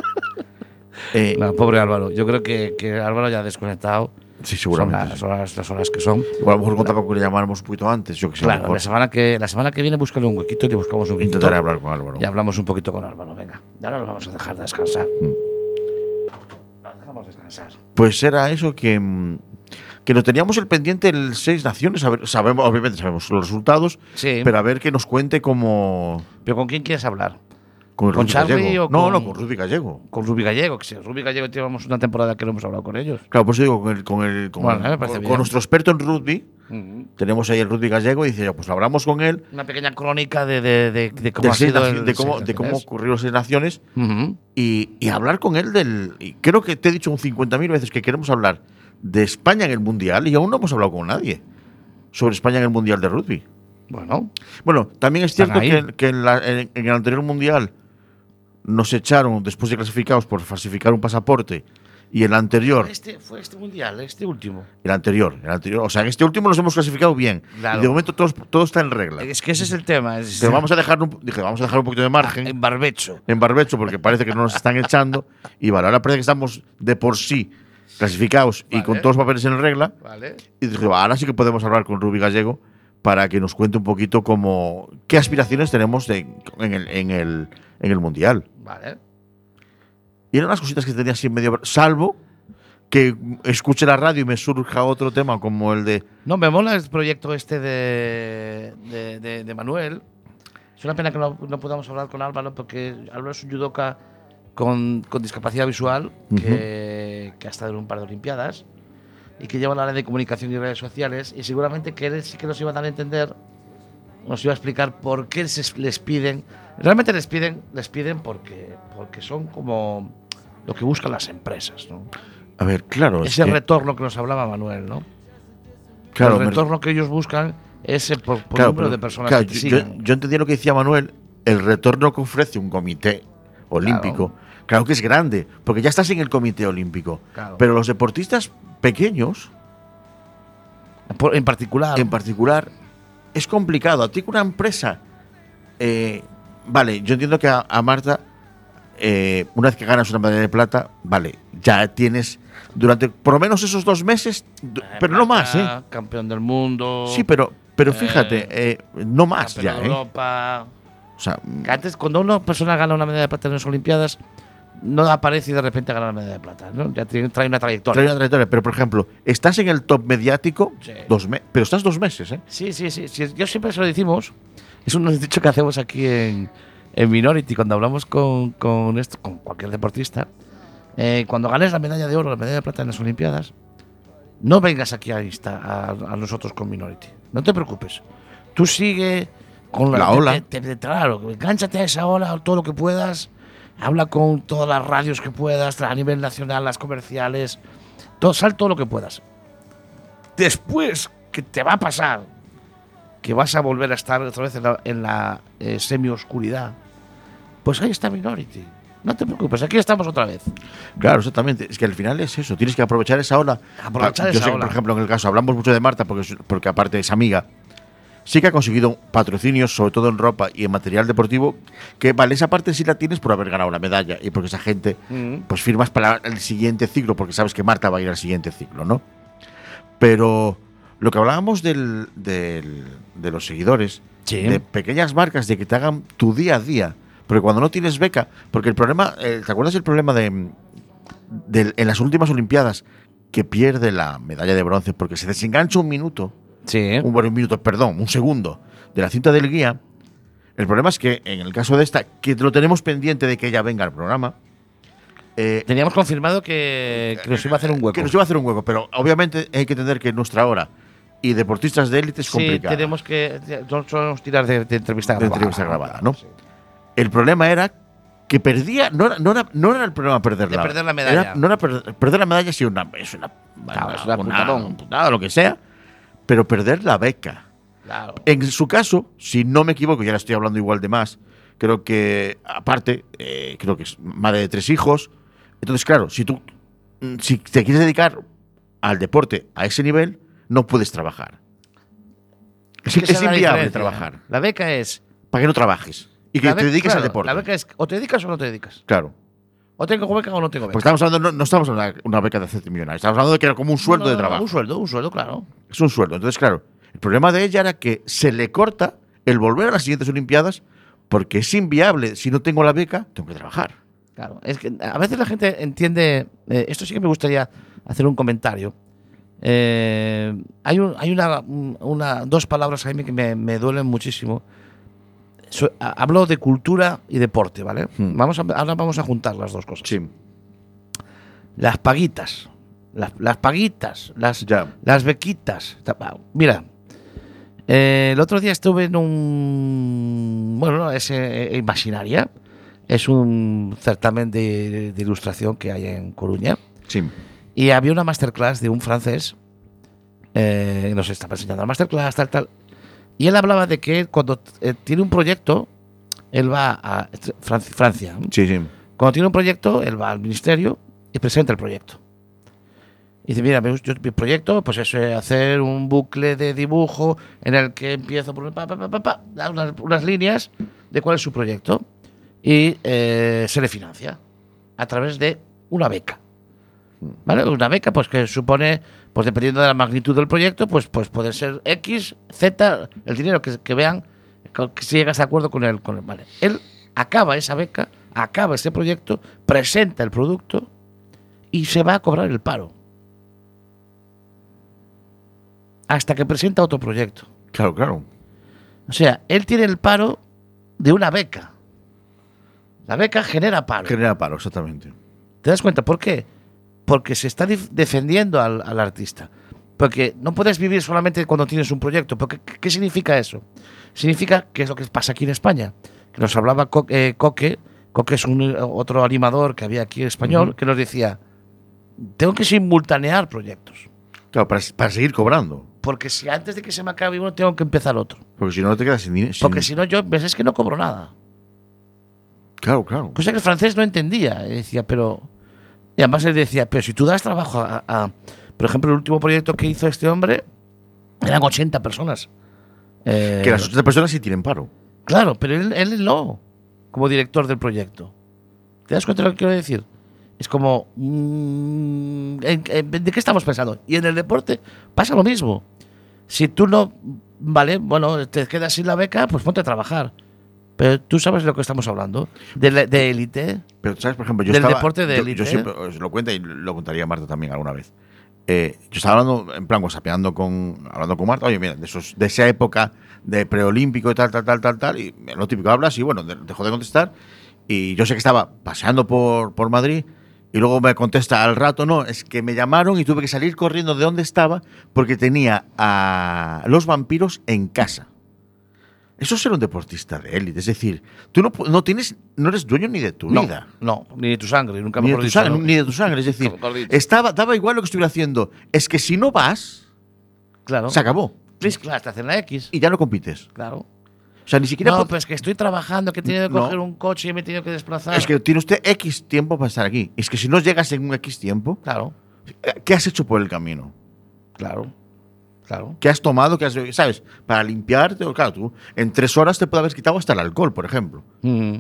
Eh, No, pobre Álvaro. Yo creo que, que Álvaro ya ha desconectado. sí, Son, seguramente. las, son las, las horas que son. Igual a lo mejor contaba con que le llamáramos un poquito antes, yo que sé. a lo Claro, mejor la semana, que, la semana que viene búscale un huequito y le buscamos un huequito. intentaré hablar con Álvaro. Y hablamos un poquito con Álvaro, venga. Y ahora lo vamos a dejar descansar. Mm. Lo dejamos descansar. Pues era eso que, mm, que nos teníamos el pendiente el Seis Naciones. A ver, sabemos, obviamente sabemos los resultados, Sí. pero a ver que nos cuente cómo. ¿Pero con quién quieres hablar? Con, el ¿Con Rubi Charlie Gallego. o No, con- no, con Rubi Gallego. Con Rubi Gallego, que sí, Rubi Gallego llevamos una temporada que no hemos hablado con ellos. Claro, pues digo, con, el, con, el, con, Bueno, me parece con- bien. con nuestro experto en rugby, Ujú. tenemos ahí el Rubi Gallego y dice, pues hablamos con él Una pequeña crónica de, de, de, de cómo del ha Seis sido Naci- el de, cómo, Seis de cómo Naciones. ocurrió los Seis Naciones Ujú. y, y hablar con él del. Y creo que te he dicho un cincuenta mil veces que queremos hablar de España en el Mundial y aún no hemos hablado con nadie sobre España en el Mundial de rugby. Bueno, Bueno, también es Están cierto ahí. que, que en, la- en- en el anterior Mundial nos echaron, después de clasificados, por falsificar un pasaporte. Y el anterior, este fue este mundial, este último. el anterior, el anterior. O sea, en este último nos hemos clasificado bien. Claro. Y de momento todos- todo está en regla. Es que ese es el tema. Es, Pero vamos a dejar un, dije, vamos a dejar un poquito de margen. en barbecho. En barbecho, porque parece que no nos están echando. Y vale, ahora parece que estamos de por sí clasificados y Vale. con todos los papeles en regla. Vale. Y dije, va, ahora sí que podemos hablar con Rubi Gallego para que nos cuente un poquito cómo, qué aspiraciones tenemos de- en, el, en, el, en el Mundial. Vale. Y eran las cositas que tenía así medio. Salvo que escuche la radio y me surja otro tema como el de… No, me mola el proyecto este de, de, de, de Manuel. Es una pena que no, no podamos hablar con Álvaro, porque Álvaro es un judoka con, con discapacidad visual que, uh-huh. que ha estado en un par de Olimpiadas y que lleva la área de comunicación y redes sociales, y seguramente que él sí que nos iba a dar a entender, nos iba a explicar por qué se, les piden, realmente les piden, les piden porque, porque son como lo que buscan las empresas, ¿no? A ver, claro. Ese es que, retorno que nos hablaba Manuel, ¿no? Claro, el retorno que ellos buscan es el por, por claro, número pero, de personas claro, que te yo, siguen. yo entendía lo que decía Manuel, el retorno que ofrece un comité olímpico, claro, claro que es grande, porque ya estás en el comité olímpico. Claro. Pero los deportistas pequeños, por, en particular, en particular, es complicado. A ti que una empresa, eh, vale, yo entiendo que a, a Marta, eh, una vez que ganas una medalla de plata, vale, ya tienes durante por lo menos esos dos meses, eh, pero no más, ¿eh? Campeón del mundo. Sí, pero, pero fíjate, eh, no más campeón ya, de ¿eh? Europa. O sea, que antes, cuando una persona gana una medalla de plata en las Olimpiadas, no aparece y de repente gana la medalla de plata, ¿no? Ya tiene, trae una trayectoria. Trae una trayectoria, pero por ejemplo, estás en el top mediático, Sí. dos me pero estás dos meses, ¿eh? Sí, sí, sí, sí. Yo siempre se lo decimos. Es un dicho que hacemos aquí en, en Minority cuando hablamos con, con, esto, con cualquier deportista. Eh, cuando ganes la medalla de oro, la medalla de plata en las Olimpiadas, no vengas aquí a, Insta, a, a nosotros con Minority. No te preocupes. Tú sigue con la, La ola. Te, te, te, claro, engánchate a esa ola todo lo que puedas. Habla con todas las radios que puedas, a nivel nacional, las comerciales. Todo, sal todo lo que puedas. Después, que te va a pasar, que vas a volver a estar otra vez en la, en la eh, semi-oscuridad, pues ahí está Minority. No te preocupes, aquí estamos otra vez. Claro, exactamente. Es que al final es eso. Tienes que aprovechar esa ola. Aprovechar Yo esa sé que, ola. por ejemplo, en el caso, hablamos mucho de Marta porque, porque aparte es amiga. Sí que ha conseguido patrocinios, sobre todo en ropa y en material deportivo, que vale, esa parte sí la tienes por haber ganado la medalla y porque esa gente, Mm. pues firmas para el siguiente ciclo, porque sabes que Marta va a ir al siguiente ciclo, ¿no? Pero lo que hablábamos del, del- de los seguidores, Sí. de pequeñas marcas, de que te hagan tu día a día, porque cuando no tienes beca, porque el problema, eh, ¿te acuerdas el problema de, de en las últimas Olimpiadas que pierde la medalla de bronce porque se desengancha un minuto? Sí. Un, bueno, un minuto, perdón, un segundo de la cinta del guía. El problema es que en el caso de esta, que lo tenemos pendiente de que ella venga al programa, eh, Teníamos confirmado que, que nos iba a hacer un hueco. que nos iba a hacer un hueco, pero obviamente hay que entender que nuestra hora y deportistas de élite es Sí, complicada. tenemos que no solemos tirar de, de entrevista De grabada. entrevista grabada, ¿no? Sí. El problema era que perdía, no era, no era, no era el problema perderla. De perder la medalla. Era- no era perder, perder la medalla, sí, una, es una, Claro, una, es una una- putadón. un putado, lo que sea, pero perder la beca. Claro. En su caso, si no me equivoco, ya la estoy hablando igual de más, creo que, aparte, eh, creo que es madre de tres hijos. Entonces, claro, si tú mm, si te quieres dedicar al deporte a ese nivel, no puedes trabajar. Es, que esa es la inviable diferencia. trabajar. La beca es. Para que no trabajes y que la te beca- dediques claro, al deporte. La beca es o te dedicas o no te dedicas. Claro. O tengo beca o no tengo beca. Porque estamos hablando, no, no estamos hablando de una beca de hacer millonarios, estamos hablando de que era como un sueldo No, de no, trabajo. Un sueldo, un sueldo, claro. Es un sueldo. Entonces, claro, el problema de ella era que se le corta el volver a las siguientes Olimpiadas porque es inviable. Si no tengo la beca, tengo que trabajar. Claro, es que a veces la gente entiende. Eh, esto sí que me gustaría hacer un comentario. Eh, hay un- hay una, una- dos palabras, Jaime, que me, me duelen muchísimo. So- a- hablo de cultura y deporte, ¿vale? Hmm. Vamos a, ahora vamos a juntar las dos cosas. Sí. Las paguitas. Las, las paguitas. Las, Ya. las bequitas. Ta- Mira, eh, el otro día estuve en un. Bueno, no, es eh, Imaginaria. Es un certamen de, de ilustración que hay en Coruña. Sí. Y había una masterclass de un francés. Eh, nos estaba enseñando la masterclass, tal, tal. Y él hablaba de que cuando eh, tiene un proyecto, él va a Fran- Francia. Sí, sí. Cuando tiene un proyecto, él va al ministerio y presenta el proyecto. Y dice, mira, mi, yo- mi proyecto pues es eh, hacer un bucle de dibujo en el que empiezo por pa, pa, pa, pa, pa, da unas, unas líneas de cuál es su proyecto. Y eh, se le financia a través de una beca. ¿Vale? Una beca pues que supone, pues dependiendo de la magnitud del proyecto, pues, pues puede ser X, Z, el dinero que, que vean, que si llegas de acuerdo con él, con él. Vale. Él acaba esa beca, acaba ese proyecto, presenta el producto y se va a cobrar el paro. hasta que presenta otro proyecto. Claro, claro. O sea, él tiene el paro de una beca. La beca genera paro. Genera paro, exactamente. ¿Te das cuenta por qué? Porque se está dif- defendiendo al, al artista. Porque no puedes vivir solamente cuando tienes un proyecto. Porque, ¿qué, qué significa eso? Significa que es lo que pasa aquí en España. Que nos hablaba Co- eh, Coque. Coque es un, otro animador que había aquí español, Ujú. que nos decía, tengo que simultanear proyectos. Claro, para, para seguir cobrando. Porque si antes de que se me acabe uno, tengo que empezar otro. Porque si no, no te quedas sin dinero. Porque si no, yo ves, es que no cobro nada. Claro, claro. Cosa que el francés no entendía. Y decía, pero. Y además él decía, pero si tú das trabajo a, a- Por ejemplo, el último proyecto que hizo este hombre eran ochenta personas. Eh, Que las otras personas sí tienen paro. Claro, pero él, él no, como director del proyecto. ¿Te das cuenta de lo que quiero decir? Es como. mm, ¿en- en- ¿De qué estamos pensando? Y en el deporte pasa lo mismo. Si tú no. Vale, bueno, te quedas sin la beca, pues ponte a trabajar. Pero tú sabes de lo que estamos hablando. De la- de élite. Pero, ¿sabes? Por ejemplo, yo Del estaba. deporte de yo- élite. Yo siempre os lo cuento y lo contaría Marta también alguna vez. Eh, yo estaba hablando, en plan, whatsappeando con, hablando con Marta. Oye, mira, de, esos, de esa época de preolímpico y tal, tal, tal, tal, tal. Y lo típico, hablas y bueno, de- dejó de contestar. Y yo sé que estaba paseando por, por Madrid. Y luego me contesta al rato, no, es que me llamaron y tuve que salir corriendo de donde estaba porque tenía a los vampiros en casa. Eso es ser un deportista de élite. Es decir, tú no, pu- no tienes, no eres dueño ni de tu No, vida. no, ni de tu sangre, nunca Ni de, mejor tu dicho, sangre, ¿no? ni de tu sangre. Es decir, Mejor dicho. estaba, daba igual lo que estuviera haciendo. Es que si no vas, Claro. se acabó. Chris Class, te hacen la X. Y ya no compites. Claro. O sea, ni siquiera. No, po- pues que estoy trabajando, que he tenido que No. coger un coche y me he tenido que desplazar. Es que tiene usted X tiempo para estar aquí. Es que si no llegas en un X tiempo, Claro, ¿qué has hecho por el camino? claro, claro. ¿Qué has tomado? ¿Qué has, ¿Sabes? Para limpiarte. o Claro, tú en tres horas te puede haber quitado hasta el alcohol, por ejemplo. Mm.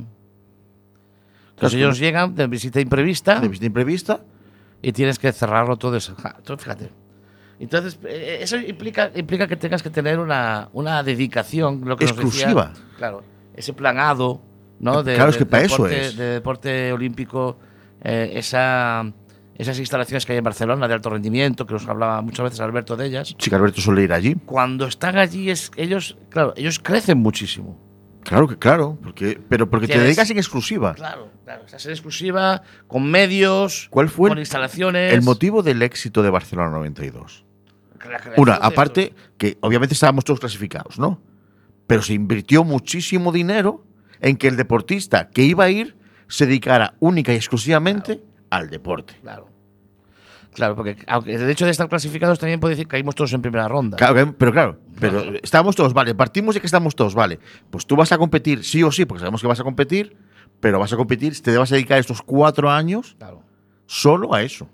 Entonces ellos llegan de visita imprevista De visita imprevista. y tienes que cerrarlo todo eso. Ja, tú fíjate. Entonces, eh, eso implica, implica que tengas que tener una, una dedicación, lo que nos decía- Exclusiva. claro, ese planado, ¿no? De, Claro, es de- que para de eso deporte, es. de deporte olímpico, eh, esa, esas instalaciones que hay en Barcelona de alto rendimiento, que nos hablaba muchas veces Alberto de ellas. Sí, que Alberto suele ir allí. Cuando están allí, es, ellos, claro, ellos crecen muchísimo. Claro que claro. Porque, pero porque te Tienes- dedicas en exclusiva. Claro, claro. Estás en exclusiva, con medios, ¿Cuál fue con el- instalaciones. El motivo del éxito de Barcelona noventa y dos. La creación Una, de eso. aparte que obviamente estábamos todos clasificados, ¿no? Pero se invirtió muchísimo dinero en que el deportista que iba a ir se dedicara única y exclusivamente al deporte. Claro. Claro, porque aunque el hecho de estar clasificados también puede decir que caímos todos en primera ronda. Claro, que- pero claro, pero estábamos todos, vale, partimos de que estamos todos, vale. Pues tú vas a competir sí o sí, porque sabemos que vas a competir, pero vas a competir, te vas a dedicar estos cuatro años Claro. solo a eso.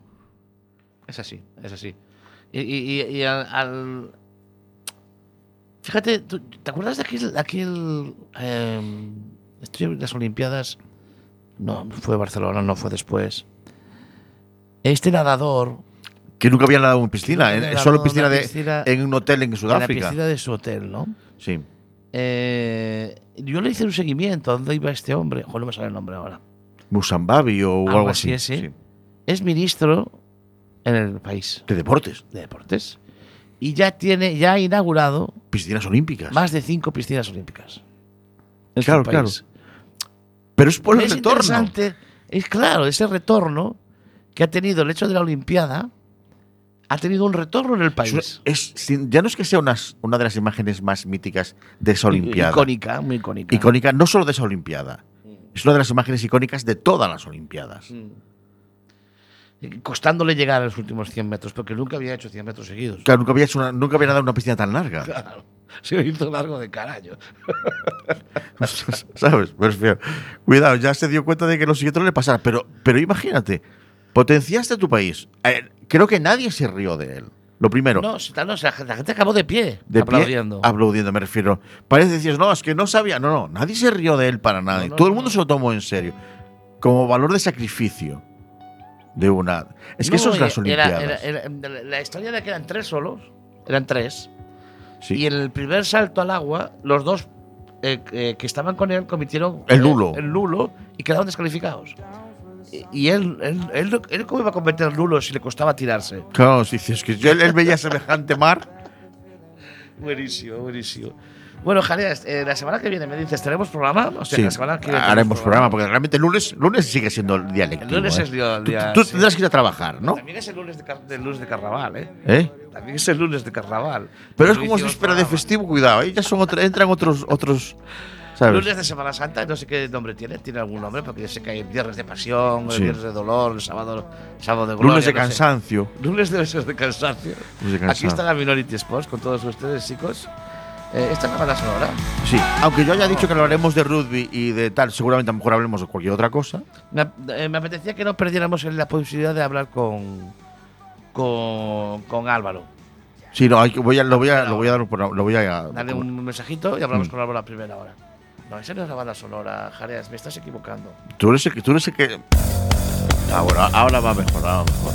Es así, es así. Y, y- y- y al, al- Fíjate, ¿tú- ¿te acuerdas de aquel. aquel eh, esto en las Olimpiadas? No, fue Barcelona, no fue después. Este nadador. Que nunca habían nadado en piscina, Que en- nunca había solo nadado piscina, en una de, piscina- en un hotel en En la Sudáfrica. piscina de su hotel, ¿no? Sí. Eh, yo le hice un seguimiento a dónde iba este hombre. Ojo, no me sale el nombre ahora. Musambabi o algo, Algo así. así, sí. Es ministro en el país De deportes. de deportes. Y ya tiene, ya ha inaugurado Piscinas olímpicas. más de cinco piscinas olímpicas. En su Claro, país. Pero es por el Es retorno. interesante. Es claro, ese retorno que ha tenido el hecho de la Olimpiada ha tenido un retorno en el Es país. una- es- sin- ya no es que sea unas- una de las imágenes más míticas de esa Olimpiada. Icónica, muy icónica. Icónica, no solo de esa Olimpiada. Es una de las imágenes icónicas de todas las Olimpiadas. Mm. Y costándole llegar a los últimos cien metros, porque nunca había hecho cien metros seguidos. Claro, nunca había, hecho una- nunca había nadado una piscina tan larga. Claro. Se lo hizo largo de carajo. ¿Sabes? Pues fío, cuidado, ya se dio cuenta de que lo siguiente no le pasara. Pero, pero imagínate, potenciaste a tu país. Eh, creo que nadie se rió de él. Lo primero. No, si tal, no, o sea, la gente acabó de pie, de pie, aplaudiendo. aplaudiendo, me refiero. Parece que decías, no, es que no sabía. No, no, nadie se rió de él para nada. No, Y no, todo el no, mundo no. se lo tomó en serio. Como valor de sacrificio de una. Es que No, eso es las era- Olimpiadas. era- era- la historia de que eran tres solos, eran tres, Sí. y en el primer salto al agua, los dos eh, eh, que estaban con él cometieron El eh, nulo. el nulo y quedaron descalificados. Y, y él, él, él, él, ¿cómo iba a cometer nulo si le costaba tirarse? Claro, si dices que yo- él, él veía semejante mar Buenísimo, buenísimo. Bueno, Jareas, eh, la semana que viene me dices, ¿tenemos programa? O sea, Sí, la semana que viene haremos tenemos programa, porque realmente el lunes, lunes sigue siendo el día lectivo. El lunes ¿eh? es día- Tú- día- Tú, sí. tendrás que ir a trabajar, ¿no? También es el lunes de, car- del lunes de carnaval, ¿eh? ¿Eh? También es el lunes de carnaval. Pero es No como se hicimos espera de programa. festivo, cuidado, ¿eh? Ya son otro- entran otros, otros, ¿sabes? Lunes de Semana Santa, no sé qué nombre tiene, tiene algún nombre, porque yo sé que hay viernes de pasión, Sí. viernes de dolor, sábado, sábado de gloria. Lunes de no sé. cansancio. Lunes debe ser de cansancio. Lunes de Aquí cansancio. está la Minority Sports con todos ustedes, chicos. Eh, esta es la banda sonora. Sí, aunque yo haya dicho que hablaremos de rugby y de tal, seguramente a lo mejor hablemos de cualquier otra cosa. Me, ap- eh, me apetecía que no perdiéramos la posibilidad de hablar con, con, con Álvaro. Sí, no, hay que, voy a, lo, voy a, lo voy a dar por, lo voy a. Dale un mensajito y hablamos Mm. con Álvaro a primera hora. No, esa no es la banda sonora, Jareas, me estás equivocando. Tú eres el que. Tú eres el que ah, bueno, ahora va mejor, ahora va mejor.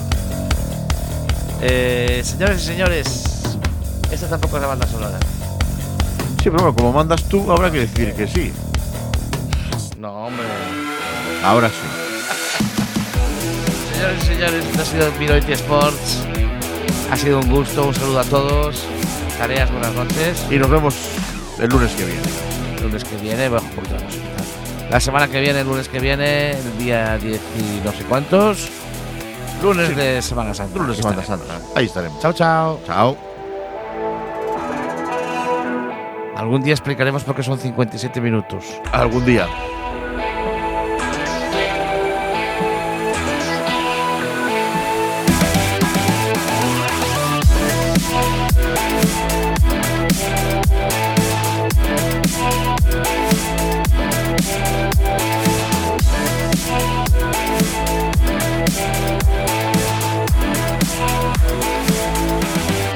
Eh, señores y señores, esta tampoco es la banda sonora. Sí, pero bueno, como mandas tú, habrá que decir que sí. No, hombre. Ahora sí. Señores y señores, esto ha sido Minority Sports. Ha sido un gusto, un saludo a todos. Tareas, buenas noches. Y nos vemos el lunes que viene. El lunes que viene, bajo un poquito de música. La semana que viene, el lunes que viene, el día diez y no sé cuántos. Lunes de Semana Santa. Lunes de Ahí Semana estaremos. Santa. Ahí estaremos. Chao, chao. Chao. Algún día explicaremos por qué son cincuenta y siete minutos. Algún día.